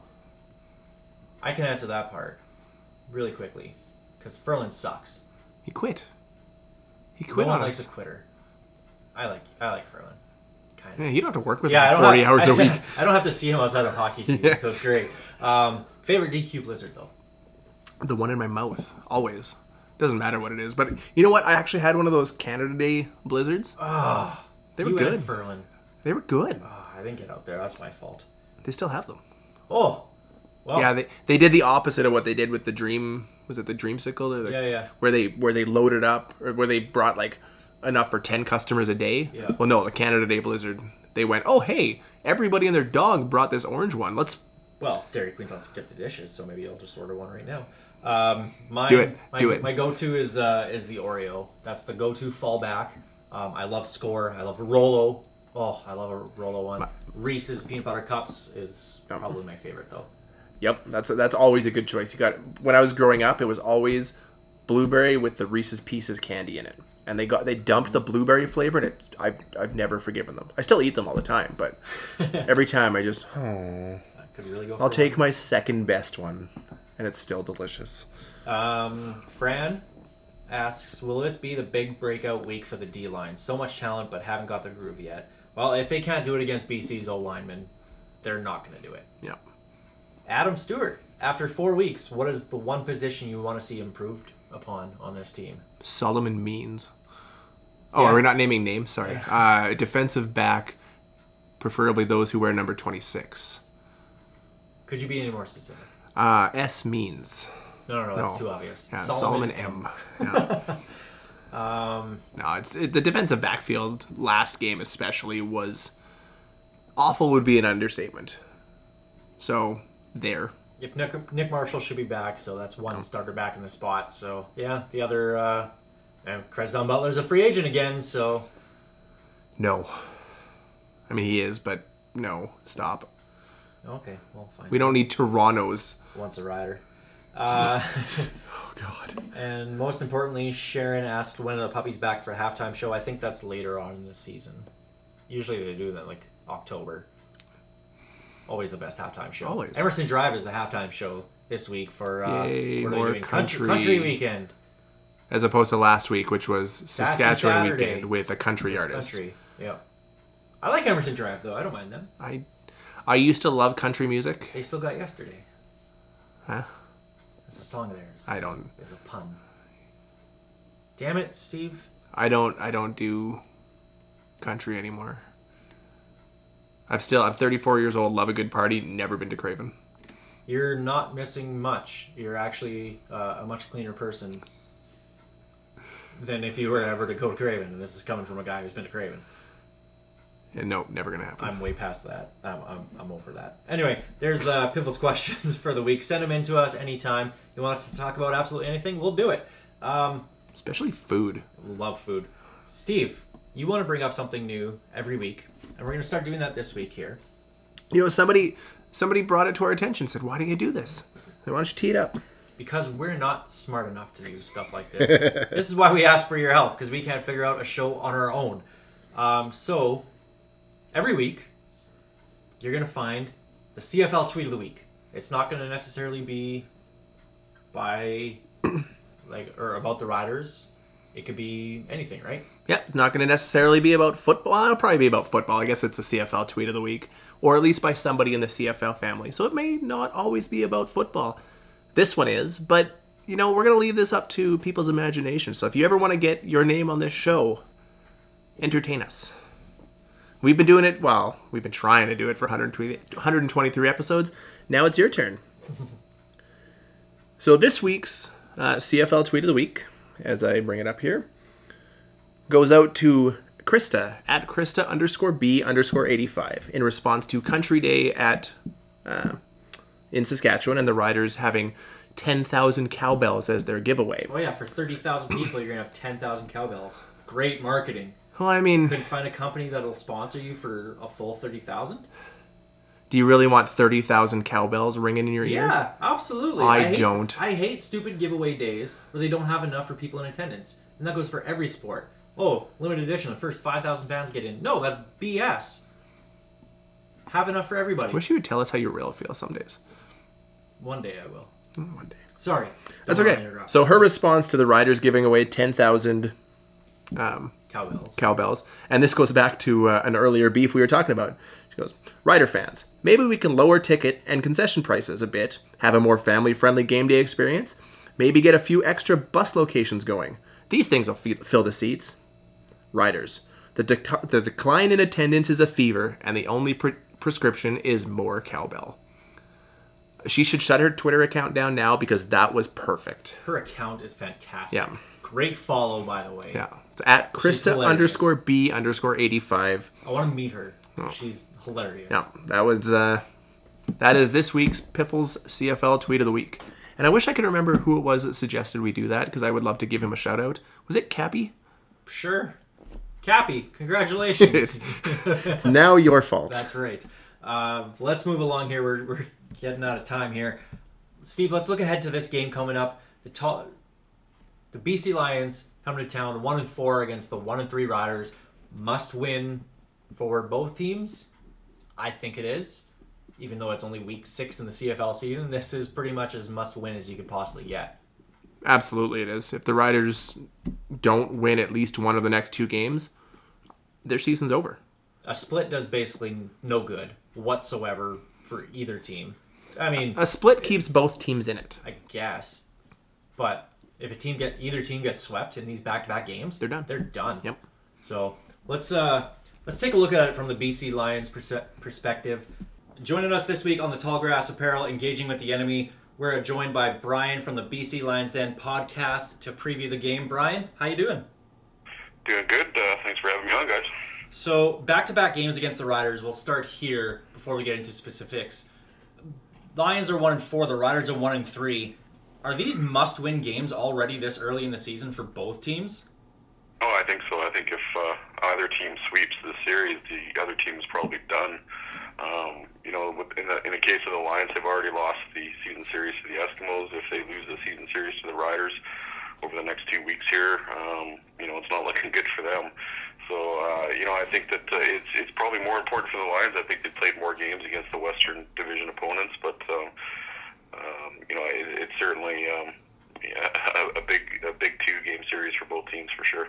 I can answer that part really quickly. Because Ferlin sucks. He quit. He quit no one on likes us. a quitter. I like I like Ferlin. kind Yeah, of. you don't have to work with Yeah, I him don't forty have, hours I, a week. I don't have to see him outside of hockey season, Yeah. so it's great. Um, favorite D Q Blizzard though? The one in my mouth, always. Doesn't matter what it is. But you know what? I actually had one of those Canada Day blizzards. Oh, They were you good. and Ferlin. They were good. Oh, I didn't get out there. That's my fault. They still have them. Oh, well. Yeah, they they did the opposite of what they did with the Dream. Was it the Dreamsicle? Or the, Yeah, yeah. Where they where they loaded up, or where they brought like enough for ten customers a day. Yeah. Well, no, the Canada Day Blizzard. They went, oh hey, everybody and their dog brought this orange one. Let's Well, Dairy Queen's on Skip the Dishes, so maybe I'll just order one right now. Um, mine, Do it. My, Do it. My go-to is uh, is the Oreo. That's the go-to fallback. Um, I love Score. I love Rolo. Oh, I love a Rolo one. Reese's Peanut Butter Cups is probably my favorite, though. Yep, that's that's always a good choice. You got when I was growing up, it was always blueberry with the Reese's Pieces candy in it, and they got they dumped the blueberry flavor, and it I've I've never forgiven them. I still eat them all the time, but every time I just oh, That could really go. I'll for take one. my second best one, and it's still delicious. Um, Fran asks, "Will this be the big breakout week for the D line? So much talent, but haven't got the groove yet." Well, if they can't do it against B C's O linemen, they're not going to do it. Yeah, Adam Stewart, after four weeks, what is the one position you want to see improved upon on this team? Solomon Means. Oh, Yeah. are we not naming names? Sorry. Uh, defensive back, preferably those who wear number twenty-six. Could you be any more specific? Uh, S Means. No, no, no, that's No. too obvious. Yeah, Solomon, M. Yeah. Um, No, it's it, the defensive backfield last game especially was awful. Would be an understatement. So there. if Nick, Nick Marshall should be back, so that's one starter back in the spot. So yeah, the other uh, and Cresdon Butler's a free agent again. So No. I mean he is, but no. Stop. okay, well fine. We don't need Toronto's. Once a rider. Uh, Oh God. and most importantly, Sharon asked when are the puppies back for a halftime show. I think that's later on in the season. Usually they do that like October. Always the best halftime show. Always. Emerson Drive is the halftime show this week for uh, Yay, what are they more doing? country. country weekend. As opposed to last week, which was Saskatchewan Saturday. weekend with a country artist. Country, yeah. I like Emerson Drive though. I don't mind them. I I used to love country music. They still got yesterday. Huh? It's a song of theirs. I don't- There's a pun. Damn it, Steve. I don't I don't do country anymore. I've still I'm thirty-four years old, love a good party, never been to Craven. You're not missing much. You're actually uh, a much cleaner person than if you were ever to go to Craven. And this is coming from a guy who's been to Craven. And no, never gonna happen. I'm way past that. I'm, I'm, I'm over that. Anyway, there's the Pivots questions for the week. Send them in to us anytime. You want us to talk about absolutely anything? We'll do it. Um, Especially food. love food. Steve, you want to bring up something new every week. And we're going to start doing that this week here. You know, somebody somebody brought it to our attention, said, why do you do this? Why don't you tee it up? Because we're not smart enough to do stuff like this. This is why we ask for your help, because we can't figure out a show on our own. Um, so, every week, you're going to find the C F L tweet of the week. It's not going to necessarily be by, like, or about the Riders. It could be anything, right? Yeah, it's not going to necessarily be about football. Well, it'll probably be about football. I guess it's the C F L tweet of the week, or at least by somebody in the C F L family. So it may not always be about football. This one is, but, you know, we're going to leave this up to people's imagination. So if you ever want to get your name on this show, entertain us. We've been doing it, well, we've been trying to do it for one hundred twenty, one hundred twenty-three episodes. Now it's your turn. So this week's uh, C F L tweet of the week, as I bring it up here, goes out to Krista, at Krista underscore B underscore eighty-five, in response to Country Day at uh, in Saskatchewan and the Riders having ten thousand cowbells as their giveaway. Oh, yeah, for thirty thousand people, you're going to have ten thousand cowbells. Great marketing. Well, I mean, Couldn't find a company that'll sponsor you for a full thirty thousand? do you really want thirty thousand cowbells ringing in your ear? Yeah, absolutely. I hate, don't. I hate stupid giveaway days where they don't have enough for people in attendance. And that goes for every sport. Oh, limited edition, the first five thousand fans get in. No, that's B S. Have enough for everybody. Wish you would tell us how you really feel some days. One day I will. One day. Sorry. That's Don't wanna okay. interrupt. So her response to the Riders giving away ten thousand um, Cowbells. Cowbells. And this goes back to uh, an earlier beef we were talking about. She goes, Rider fans, maybe we can lower ticket and concession prices a bit, have a more family-friendly game day experience, maybe get a few extra bus locations going. These things will f- fill the seats. Riders, the, dec- the decline in attendance is a fever, and the only pre- prescription is more cowbell. She should shut her Twitter account down now because that was perfect. Her account is fantastic. Yeah. Great follow, by the way. Yeah. It's at Krista hilarious. underscore B underscore eighty-five. I want to meet her. She's hilarious. Yeah, that was uh, that is this week's Piffles C F L tweet of the week. And I wish I could remember who it was that suggested we do that because I would love to give him a shout out. Was it Cappy? Sure. Cappy, congratulations. it's, it's now your fault. That's right. Uh, let's move along here. We're, we're getting out of time here. Steve, let's look ahead to this game coming up. The ta- the B C Lions coming to town, one and four against the one and three Riders. Must win for both teams. I think it is. Even though it's only week six in the C F L season, this is pretty much as must win as you could possibly get. Absolutely it is. If the Riders don't win at least one of the next two games, their season's over. A split does basically no good whatsoever for either team. I mean, A split keeps both teams in it. I guess, but if a team get either team gets swept in these back-to-back games, They're done. They're done. Yep. So let's uh let's take a look at it from the B C Lions pers- perspective. Joining us this week on the Tall Grass Apparel, Engaging with the Enemy, we're joined by Brian from the B C Lions Den podcast to preview the game. Brian, how you doing? Doing good. Uh, thanks for having me on, guys. So back-to-back games against the Riders. We'll start here before we get into specifics. Lions are one and four. The Riders are one and three. Are these must-win games already this early in the season for both teams? Oh, I think so. I think if uh, either team sweeps the series, the other team's probably done. Um, you know, in the, in the case of the Lions, they've already lost the season series to the Eskimos. If they lose the season series to the Riders over the next two weeks here, um, you know, it's not looking good for them. So, uh, you know, I think that uh, it's it's probably more important for the Lions. I think they played more games against the Western Division opponents, but um, um, you know, it, it's certainly um, yeah, a, a big a big two game series for both teams for sure.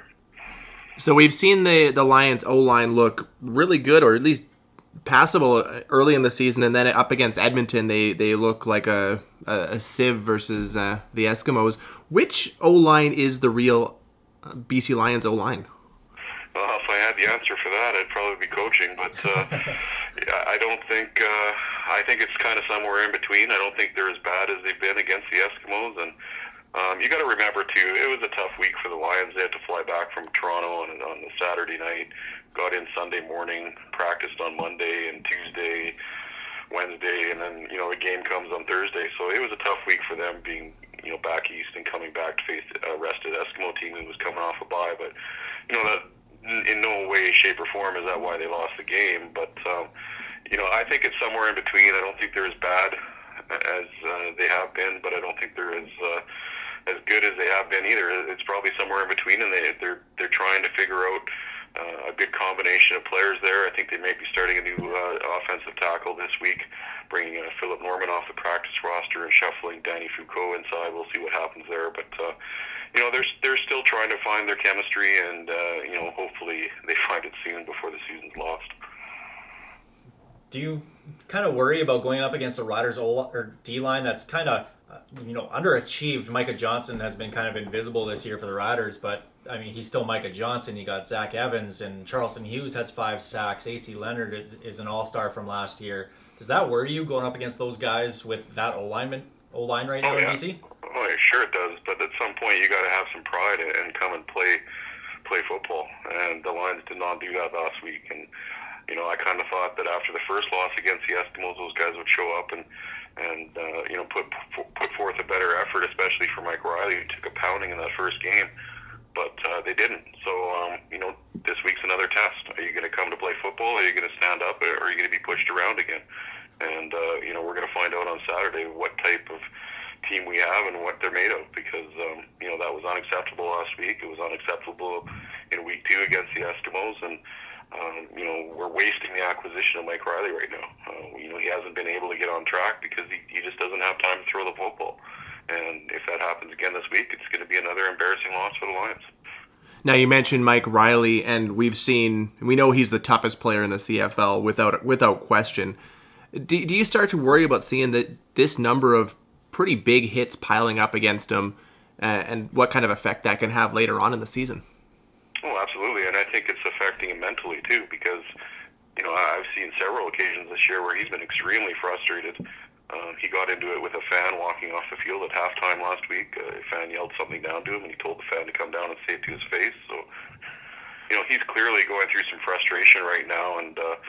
So we've seen the, the Lions O-line look really good, or at least passable early in the season, and then up against Edmonton, they, they look like a, a, a sieve versus uh, the Eskimos. Which O-line is the real B C Lions O-line? Well, if I had the answer for that, I'd probably be coaching. But uh, yeah, I don't think uh, I think it's kind of somewhere in between. I don't think they're as bad as they've been against the Eskimos. And um, you got to remember too, it was a tough week for the Lions. They had to fly back from Toronto on on the Saturday night, got in Sunday morning, practiced on Monday and Tuesday, Wednesday, and then you know the game comes on Thursday. So it was a tough week for them, being you know back east and coming back to face a rested Eskimo team who was coming off a bye. But you know that. In no way, shape, or form is that why they lost the game. But, um, you know, I think it's somewhere in between. I don't think they're as bad as uh, they have been, but I don't think they're as uh, as good as they have been either. It's probably somewhere in between, and they, they're they're trying to figure out uh, a good combination of players there. I think they may be starting a new uh, offensive tackle this week, bringing uh, Philip Norman off the practice roster and shuffling Danny Foucault inside. We'll see what happens there, but... Uh, You know, they're they're still trying to find their chemistry, and uh, you know, hopefully they find it soon before the season's lost. Do you kind of worry about going up against the Riders O or D line that's kind of uh, you know underachieved? Micah Johnson has been kind of invisible this year for the Riders, but I mean he's still Micah Johnson. You got Zach Evans and Charleston Hughes has five sacks. A C Leonard is, is an all-star from last year. Does that worry you going up against those guys with that O lineman O line right now oh, in yeah. B C? Oh, yeah, sure it does. But at some point, you got to have some pride and, and come and play play football. And the Lions did not do that last week. And you know, I kind of thought that after the first loss against the Eskimos, those guys would show up and and uh, you know put put forth a better effort, especially for Mike Riley, who took a pounding in that first game. But uh, they didn't. So um, you know, this week's another test. Are you going to come to play football? Are you going to stand up? Or are you going to be pushed around again? And uh, you know, we're going to find out on Saturday what type of team we have and what they're made of, because um, you know that was unacceptable last week. It was unacceptable in week two against the Eskimos, and um, you know we're wasting the acquisition of Mike Riley right now. Uh, you know he hasn't been able to get on track because he, he just doesn't have time to throw the football. And if that happens again this week, it's going to be another embarrassing loss for the Lions. Now, you mentioned Mike Riley, and we've seen, we know he's the toughest player in the C F L without without question. Do, do you start to worry about seeing that this number of pretty big hits piling up against him, uh, and what kind of effect that can have later on in the season? Oh, absolutely, and I think it's affecting him mentally too, because you know I've seen several occasions this year where he's been extremely frustrated. Um, he got into it with a fan walking off the field at halftime last week. Uh, a fan yelled something down to him, and he told the fan to come down and say it to his face. So, you know, he's clearly going through some frustration right now, and uh,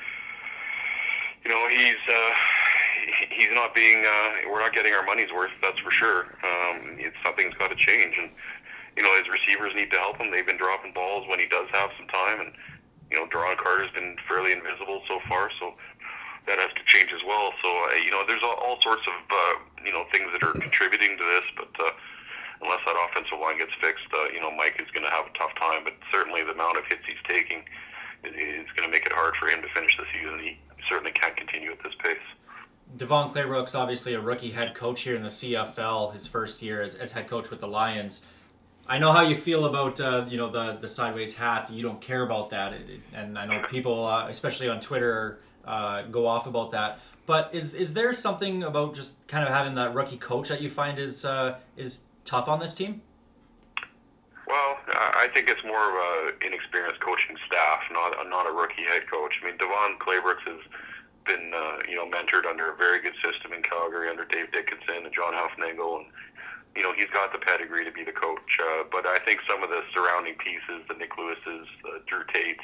you know, he's uh, he's not being. Uh, we're not getting our money's worth. That's for sure. Um, it's something's got to change, and you know, his receivers need to help him. They've been dropping balls when he does have some time, and you know, Duron Carter's been fairly invisible so far. So that has to change as well. So, uh, you know, there's all, all sorts of, uh, you know, things that are contributing to this, but uh, unless that offensive line gets fixed, uh, you know, Mike is going to have a tough time, but certainly the amount of hits he's taking is going to make it hard for him to finish the season. He certainly can't continue at this pace. Devon Claybrook's obviously a rookie head coach here in the C F L, his first year as, as head coach with the Lions. I know how you feel about, uh, you know, the, the sideways hat. You don't care about that, it, it, and I know people, uh, especially on Twitter, Uh, go off about that, but is is there something about just kind of having that rookie coach that you find is uh, is tough on this team? Well, I think it's more of an inexperienced coaching staff, not not a rookie head coach. I mean, Devon Claybrook has been uh, you know mentored under a very good system in Calgary under Dave Dickinson and John Huffnagel, and you know he's got the pedigree to be the coach. Uh, but I think some of the surrounding pieces, the Nick Lewis's, uh, Drew Tate's.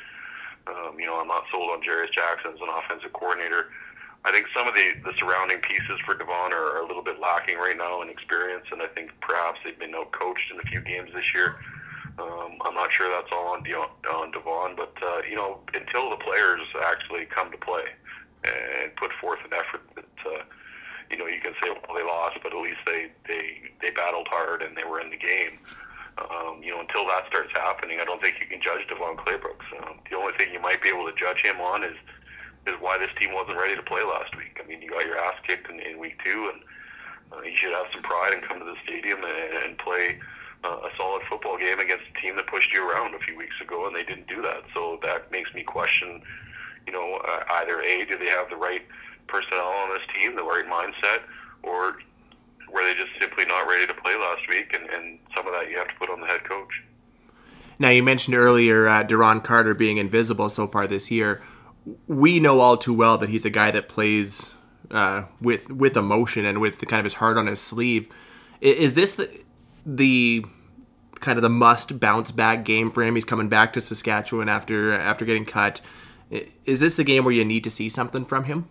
Um, you know, I'm not sold on Jarius Jackson as an offensive coordinator. I think some of the, the surrounding pieces for Devon are, are a little bit lacking right now in experience, and I think perhaps they've been out-coached in a few games this year. Um, I'm not sure that's all on, De- on Devon, but, uh, you know, until the players actually come to play and put forth an effort that, uh, you know, you can say, well, they lost, but at least they, they, they battled hard and they were in the game. Um, you know, until that starts happening, I don't think you can judge Devon Claybrook. Um, the only thing you might be able to judge him on is is why this team wasn't ready to play last week. I mean, you got your ass kicked in, in week two, and uh, you should have some pride and come to the stadium and, and play uh, a solid football game against a team that pushed you around a few weeks ago, and they didn't do that. So that makes me question, you know, uh, either A, do they have the right personnel on this team, the right mindset, or were they just simply not ready to play last week, and, and some of that you have to put on the head coach. Now, you mentioned earlier uh, Duron Carter being invisible so far this year. We know all too well that he's a guy that plays uh, with with emotion and with the, kind of his heart on his sleeve. Is this the, the kind of the must bounce back game for him? He's coming back to Saskatchewan after after getting cut. Is this the game where you need to see something from him?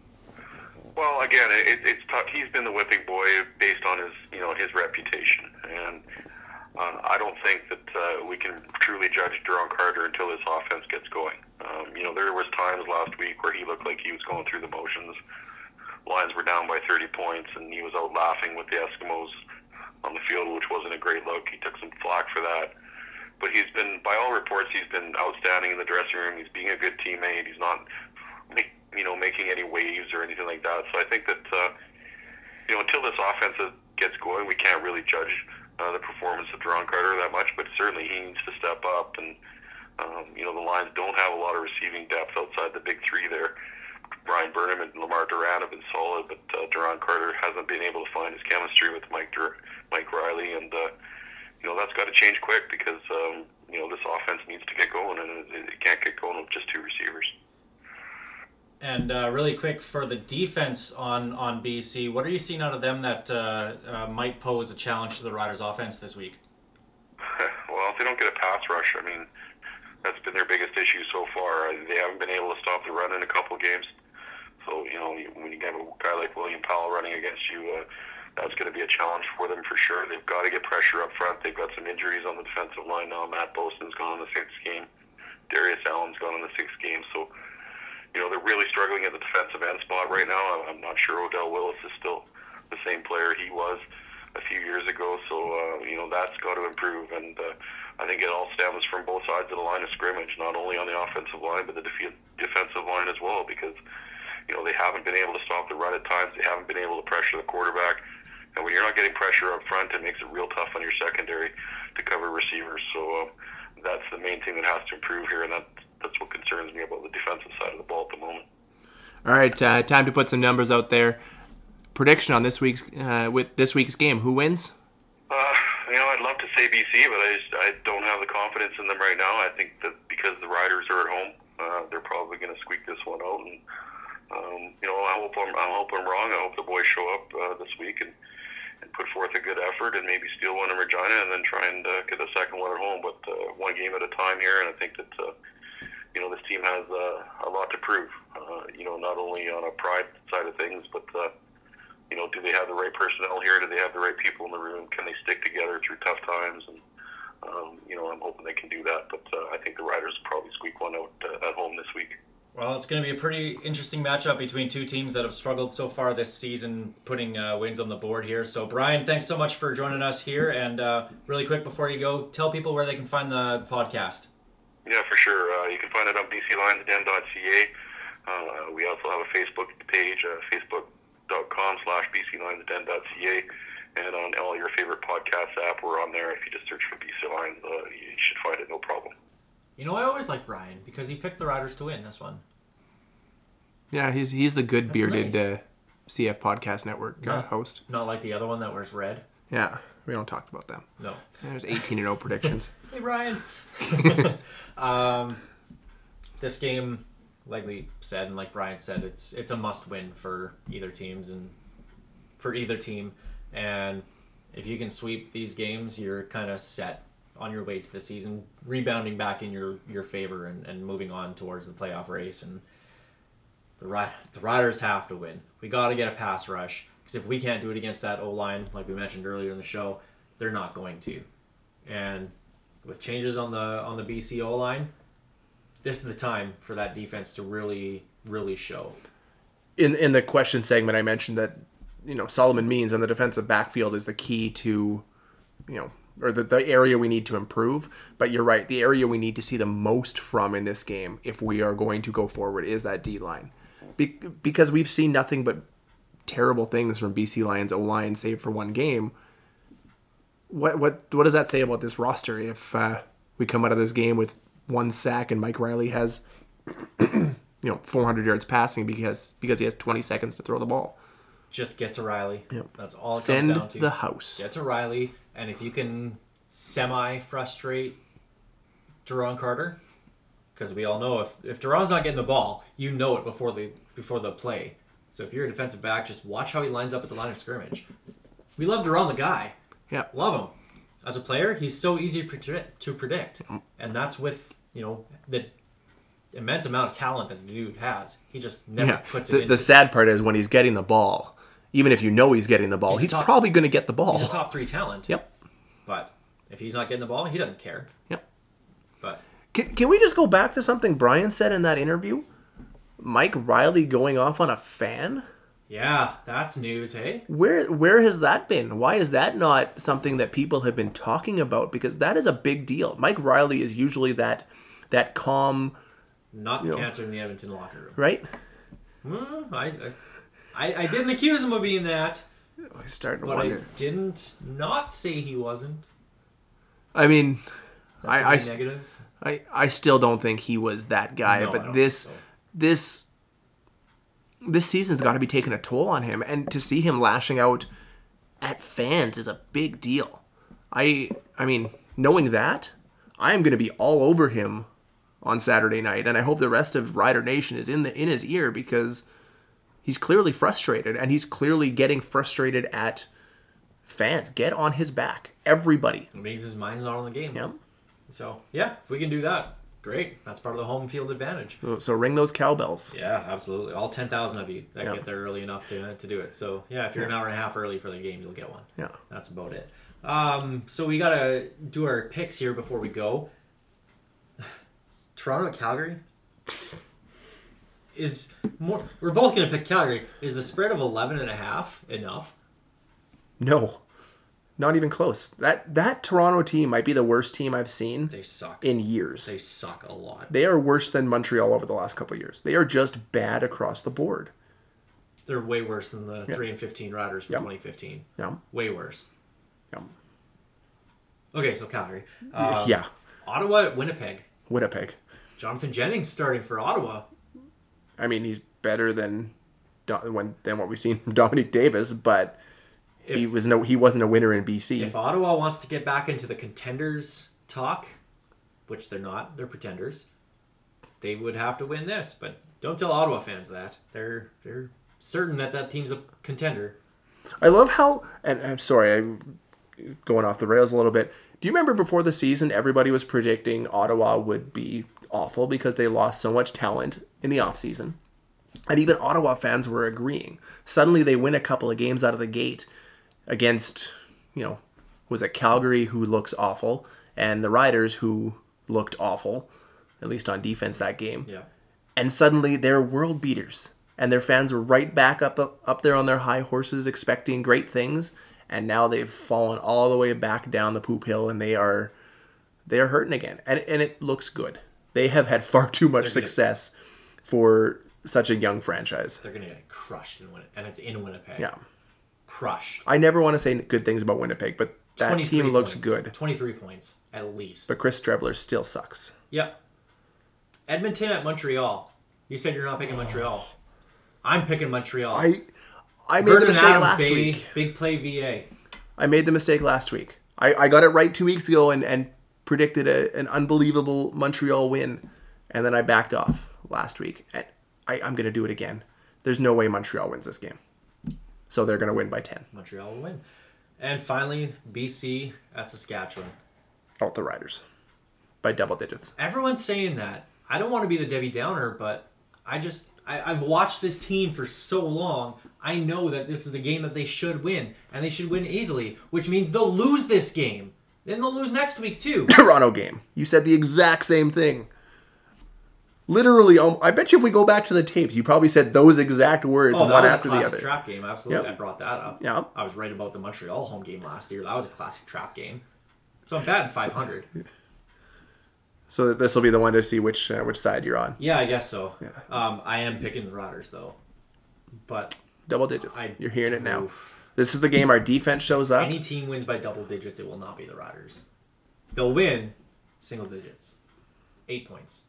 Well, again, it, it's tough. He's been the whipping boy based on his, you know, his reputation, and uh, I don't think that uh, we can truly judge Duron Carter until his offense gets going. Um, you know, there was times last week where he looked like he was going through the motions. Lions were down by thirty points, and he was out laughing with the Eskimos on the field, which wasn't a great look. He took some flack for that. But he's been, by all reports, he's been outstanding in the dressing room. He's being a good teammate. He's not, you know, making any waves or anything like that. So I think that, uh, you know, until this offense gets going, we can't really judge uh, the performance of Duron Carter that much. But certainly he needs to step up. And, um, you know, the Lions don't have a lot of receiving depth outside the big three there. Brian Burnham and Lamar Duran have been solid, but uh, Duron Carter hasn't been able to find his chemistry with Mike Dur- Mike Riley, and uh, you know that's got to change quick because um, you know this offense needs to get going, and it, it can't get going with just two receivers. And uh, really quick for the defense on, on B C, what are you seeing out of them that uh, uh, might pose a challenge to the Riders' offense this week? Well, if they don't get a pass rush, I mean, that's been their biggest issue so far. They haven't been able to stop the run in a couple games. So, you know, when you have a guy like William Powell running against you, uh, that's going to be a challenge for them for sure. They've got to get pressure up front. They've got some injuries on the defensive line now. Matt Boaston's gone in the sixth game. Darius Allen's gone in the sixth game. So, you know, they're really struggling at the defensive end spot right now. I'm not sure Odell Willis is still the same player he was a few years ago. So, uh, you know, that's got to improve. And uh, I think it all stems from both sides of the line of scrimmage, not only on the offensive line, but the def- defensive line as well, because you know, they haven't been able to stop the run at times. They haven't been able to pressure the quarterback. And when you're not getting pressure up front, it makes it real tough on your secondary to cover receivers. So um, that's the main thing that has to improve here, and that, that's what concerns me about the defensive side of the ball at the moment. All right, uh, time to put some numbers out there. Prediction on this week's uh, with this week's game. Who wins? Uh, you know, I'd love to say B C, but I just I don't have the confidence in them right now. I think that because the Riders are at home, uh, they're probably going to squeak this one out. And um, you know, I hope I'm I hope I'm wrong. I hope the boys show up uh, this week and, and put forth a good effort and maybe steal one in Regina and then try and uh, get the second one at home. But uh, one game at a time here, and I think that uh, you know this team has uh, a lot to prove. Uh, you know, not only on a pride side of things, but uh, you know, do they have the right personnel here? Do they have the right people in the room? Can they stick together through tough times? And, um, you know, I'm hoping they can do that. But uh, I think the Riders will probably squeak one out uh, at home this week. Well, it's going to be a pretty interesting matchup between two teams that have struggled so far this season, putting uh, wins on the board here. So, Brian, thanks so much for joining us here. And uh, really quick before you go, tell people where they can find the podcast. Yeah, for sure. Uh, you can find it on b c lions den dot c a. Uh, we also have a Facebook page, uh, facebook.com slash bclionsden.ca, and on all your favorite podcast app, we're on there. If you just search for B C Lions, uh, you should find it, no problem. You know, I always like Brian because he picked the Riders to win this one. Yeah, he's he's the good That's bearded nice. uh, C F Podcast Network uh, Yeah. host. Not like the other one that wears red. Yeah, we don't talk about them. No. There's eighteen and oh predictions. Hey, Brian. um, this game, like we said, and like Brian said, it's it's a must-win for either teams and for either team. And if you can sweep these games, you're kind of set on your way to the season, rebounding back in your, your favor and, and moving on towards the playoff race. And the Ri- the Riders have to win. We got to get a pass rush because if we can't do it against that O-line, like we mentioned earlier in the show, they're not going to. And with changes on the on the B C O-line, this is the time for that defense to really, really show. In in the question segment, I mentioned that, you know, Solomon Means on the defensive backfield is the key to, you know, or the, the area we need to improve. But you're right, the area we need to see the most from in this game, if we are going to go forward, is that D-line. Be- because we've seen nothing but terrible things from B C Lions O-line, save for one game. What what what does that say about this roster if uh, we come out of this game with one sack and Mike Riley has, you know, four hundred yards passing because because he has twenty seconds to throw the ball? Just get to Riley. Yep. That's all it Send comes down to. the house. Get to Riley, and if you can semi-frustrate Jerron Carter, because we all know if if Jerron's not getting the ball, you know it before the before the play. So if you're a defensive back, just watch how he lines up at the line of scrimmage. We love Jerron the guy. Yeah. Love him. As a player, he's so easy to predict, to predict. And that's with, you know, the immense amount of talent that the dude has. He just never Yeah. puts it The, in. the sad part is when he's getting the ball, even if you know he's getting the ball, He's he's, top- probably going to get the ball. He's a top three talent. Yep. But if he's not getting the ball, he doesn't care. Yep. But Can, can we just go back to something Brian said in that interview? Mike Riley going off on a fan? yeah, that's news, hey? Where where has that been? Why is that not something that people have been talking about? Because that is a big deal. Mike Riley is usually that that calm, Not the You know. cancer in the Edmonton locker room. right? Hmm, I, I, I didn't accuse him of being that, I'm starting to but wonder. I didn't not say he wasn't. I, mean, Is that I too I, many negatives? I I still don't think he was that guy. No, I but don't this think so. this this season's got to be taking a toll on him, and to see him lashing out at fans is a big deal. I I mean, knowing that, I am going to be all over him on Saturday night, and I hope the rest of Rider Nation is in the in his ear because he's clearly frustrated, and he's clearly getting frustrated at fans. Get on his back, everybody. It means his mind's not on the game. Yep. So, yeah, if we can do that, great. That's part of the home field advantage. So, so ring those cowbells. Yeah, absolutely. All ten thousand of you that Yeah. get there early enough to to do it. So, yeah, if you're an hour and a half early for the game, you'll get one. Yeah. That's about it. Um, so we got to do our picks here before we go. Toronto at Calgary is more. We're both going to pick Calgary. Is the spread of eleven and a half enough? No, not even close. That that Toronto team might be the worst team I've seen They suck. in years. They suck a lot. They are worse than Montreal over the last couple of years. They are just bad across the board. they're way worse than the Yeah. three and fifteen Riders from Yep. twenty fifteen. Yeah. Way worse. Yeah. Okay, so Calgary. Um, yeah. Ottawa at Winnipeg. Winnipeg. Jonathan Jennings starting for Ottawa. I mean, he's better than Do- when than what we've seen from Dominic Davis, but If, he was no he wasn't a winner in B C. if Ottawa wants to get back into the contenders talk, which they're not, they're pretenders, they would have to win this. But don't tell Ottawa fans that. They're they're certain that that team's a contender. I love how, and I'm sorry, I'm going off the rails a little bit. Do you remember before the season, everybody was predicting Ottawa would be awful because they lost so much talent in the offseason? And even Ottawa fans were agreeing. Suddenly they win a couple of games out of the gate against, you know, was it Calgary, who looks awful, and the Riders, who looked awful, at least on defense that game. Yeah. And suddenly they're world beaters. And their fans were right back up up there on their high horses expecting great things. And now they've fallen all the way back down the poop hill and they are they are hurting again. And, and it looks good. They have had far too much They're gonna- success for such a young franchise. They're going to get crushed in Winnipeg. And it's in Winnipeg. Yeah. Crushed. I never want to say good things about Winnipeg, but that twenty-three team looks points. good. twenty-three points, at least. But Chris Streveler still sucks. Yep. Edmonton at Montreal. You said you're not picking Montreal. I'm picking Montreal. I I made Vernon the mistake Adams, last baby. week. Big play V A. I made the mistake last week. I, I got it right two weeks ago and, and predicted a, an unbelievable Montreal win. And then I backed off last week. And I, I'm going to do it again. There's no way Montreal wins this game. So they're going to win by ten. Montreal will win. And finally, B C at Saskatchewan. Oh, the Riders. By double digits. Everyone's saying that. I don't want to be the Debbie Downer, but I just... I, I've watched this team for so long. I know that this is a game that they should win. And they should win easily. Which means they'll lose this game. Then they'll lose next week, too. Toronto game. You said the exact same thing. Literally, um, I bet you if we go back to the tapes, you probably said those exact words Oh, that one was after a the classic other. trap game. Absolutely. Yep. I brought that up. Yeah. I was right about the Montreal home game last year. That was a classic trap game. So I'm batting five hundred. So this will be the one to see which uh, which side you're on. Yeah, I guess so. Yeah. Um, I am picking the Riders, though. But Double digits. I You're hearing it now. Oof. This is the game our defense shows up. any team wins by double digits, it will not be the Riders. They'll win single digits. Eight points.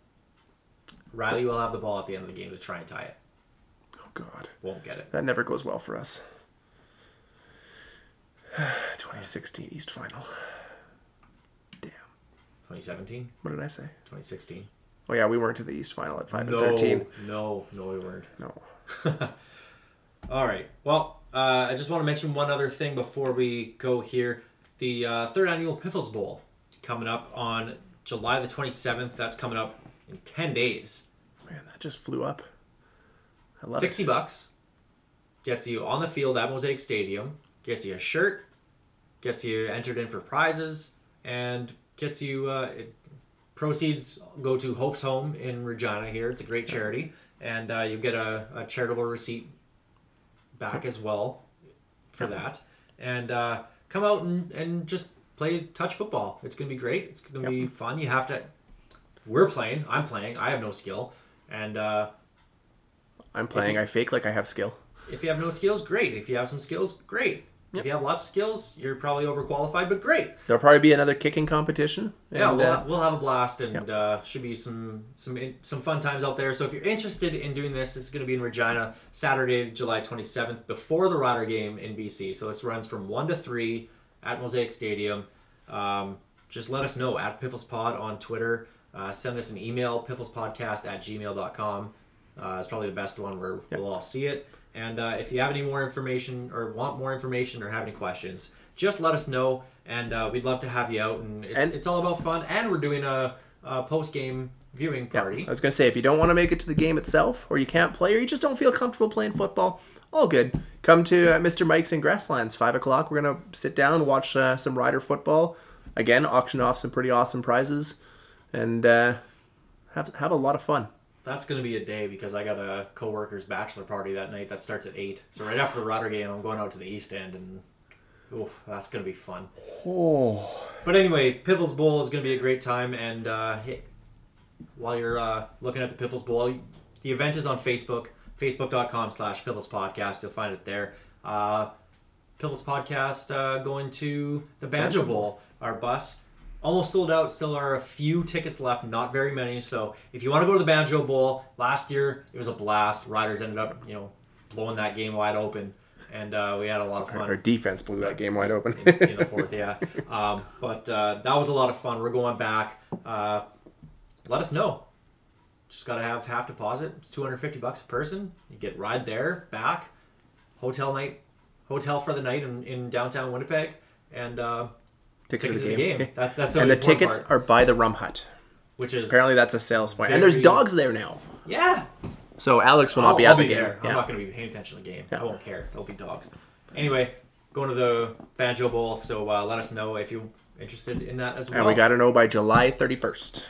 Riley will have the ball at the end of the game to try and tie it. Oh, God. Won't get it. That never goes well for us. twenty sixteen East Final. Damn. twenty seventeen, What did I say? twenty sixteen. Oh, yeah, we weren't to the East Final at five No, and thirteen. no, no, we weren't. No. All right. Well, uh, I just want to mention one other thing before we go here. The uh, third annual Piffles Bowl coming up on July the twenty-seventh. That's coming up in ten days. Man, that just flew up. I love sixty it. bucks. Gets you on the field at Mosaic Stadium. Gets you a shirt. Gets you entered in for prizes. And gets you... Uh, it, proceeds go to Hope's Home in Regina here. It's a great charity. And uh, you get a, a charitable receipt back as well for that. And uh, come out and, and just play touch football. It's going to be great. It's going to be fun. You have to... We're playing. I'm playing. I have no skill. And uh, I'm playing. you- I fake like I have skill. if you have no skills, great. If you have some skills, great. If you have lots of skills, you're probably overqualified, but great. There'll probably be another kicking competition. Yeah, and, we'll, uh, we'll have a blast, and uh, should be some some some fun times out there. So if you're interested in doing this, this is going to be in Regina, Saturday, July twenty-seventh, before the Rider game in B C. So this runs from one to three at Mosaic Stadium. Um, just let us know at PifflesPod on Twitter. Uh, send us an email, pifflespodcast at gmail dot com. Uh, it's probably the best one where we'll all see it. And uh, if you have any more information or want more information or have any questions, just let us know. And uh, we'd love to have you out. And it's, And- it's all about fun. And we're doing a, a post-game viewing party. I was going to say, if you don't want to make it to the game itself, or you can't play, or you just don't feel comfortable playing football, all good. Come to uh, Mister Mike's in Grasslands, five o'clock. We're going to sit down, watch uh, some Rider football. Again, auction off some pretty awesome prizes. And uh, have have a lot of fun. That's going to be a day because I got a co-worker's bachelor party that night that starts at eight. So right after the Rider game, I'm going out to the East End, and oof, that's going to be fun. Oh. But anyway, Piffles Bowl is going to be a great time. And uh, hey, while you're uh, looking at the Piffles Bowl, the event is on Facebook. Facebook.com slash Piffles Podcast. You'll find it there. Uh, Piffles Podcast uh, going to the Banjo Bowl, our bus. Almost sold out. Still are a few tickets left, not very many. So if you want to go to the Banjo Bowl, last year it was a blast. Riders ended up, you know, blowing that game wide open, and uh, we had a lot of fun. Our defense blew that game wide open. in, in the fourth, yeah. Um, but uh, that was a lot of fun. We're going back. Uh, let us know. Just got to have half deposit. It's two hundred fifty bucks a person. You get ride there, back, hotel night, hotel for the night in, in downtown Winnipeg, and uh, Ticket tickets to to the the game. game. That's, that's the And the important tickets part, are by the Rum Hut. which is Apparently that's a sales point. And there's Very- dogs there now. yeah. So Alex will not I'll, be I'll at the be game. there. I'm Yeah. not going to be paying attention to the game. Yeah. I won't care. There'll be dogs. Anyway, going to the Banjo Bowl. So uh, let us know if you're interested in that as well. And we got to know by July thirty-first.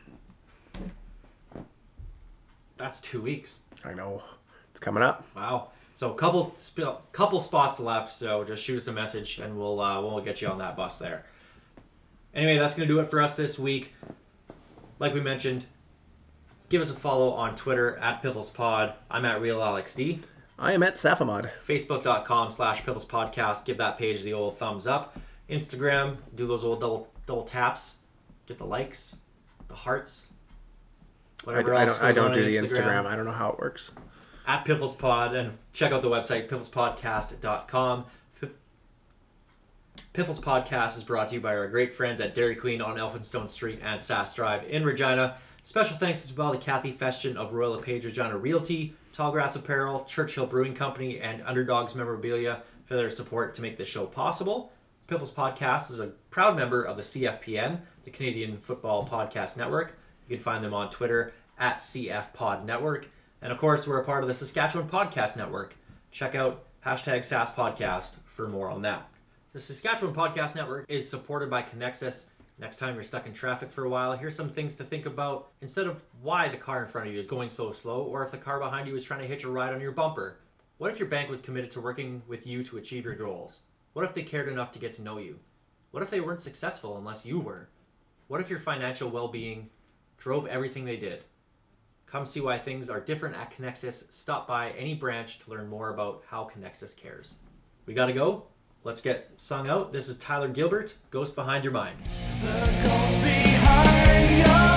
That's two weeks. I know. It's coming up. Wow. So a couple sp- couple spots left. So just shoot us a message and we'll uh, we'll get you on that bus there. Anyway, that's gonna do it for us this week. Like we mentioned, give us a follow on Twitter at PifflesPod. I'm at Real Alex D. I am at Safamod. Facebook.com slash Piffles Podcast. Give that page the old thumbs up. Instagram, do those old double double taps. Get the likes, the hearts. I, Whatever I else don't, I goes don't on do on the Instagram. I don't know how it works. At Piffles Pod, and check out the website piffles podcast dot com. P- Piffles Podcast is brought to you by our great friends at Dairy Queen on Elphinstone Street and Sass Drive in Regina. Special thanks as well to Kathy Festian of Royal LePage Regina Realty, Tallgrass Apparel, Churchill Brewing Company, and Underdogs Memorabilia for their support to make this show possible. Piffles Podcast is a proud member of the C F P N, the Canadian Football Podcast Network. You can find them on Twitter at C F Pod Network. And of course, we're a part of the Saskatchewan Podcast Network. Check out hashtag Sass Podcast for more on that. The Saskatchewan Podcast Network is supported by Connexus. Next time you're stuck in traffic for a while, here's some things to think about instead of why the car in front of you is going so slow, or if the car behind you is trying to hitch a ride on your bumper. What if your bank was committed to working with you to achieve your goals? What if they cared enough to get to know you? What if they weren't successful unless you were? What if your financial well-being drove everything they did? Come see why things are different at Connexus. Stop by any branch to learn more about how Connexus cares. We gotta go. Let's get sung out. This is Tyler Gilbert, Ghost Behind Your Mind. The ghost behind your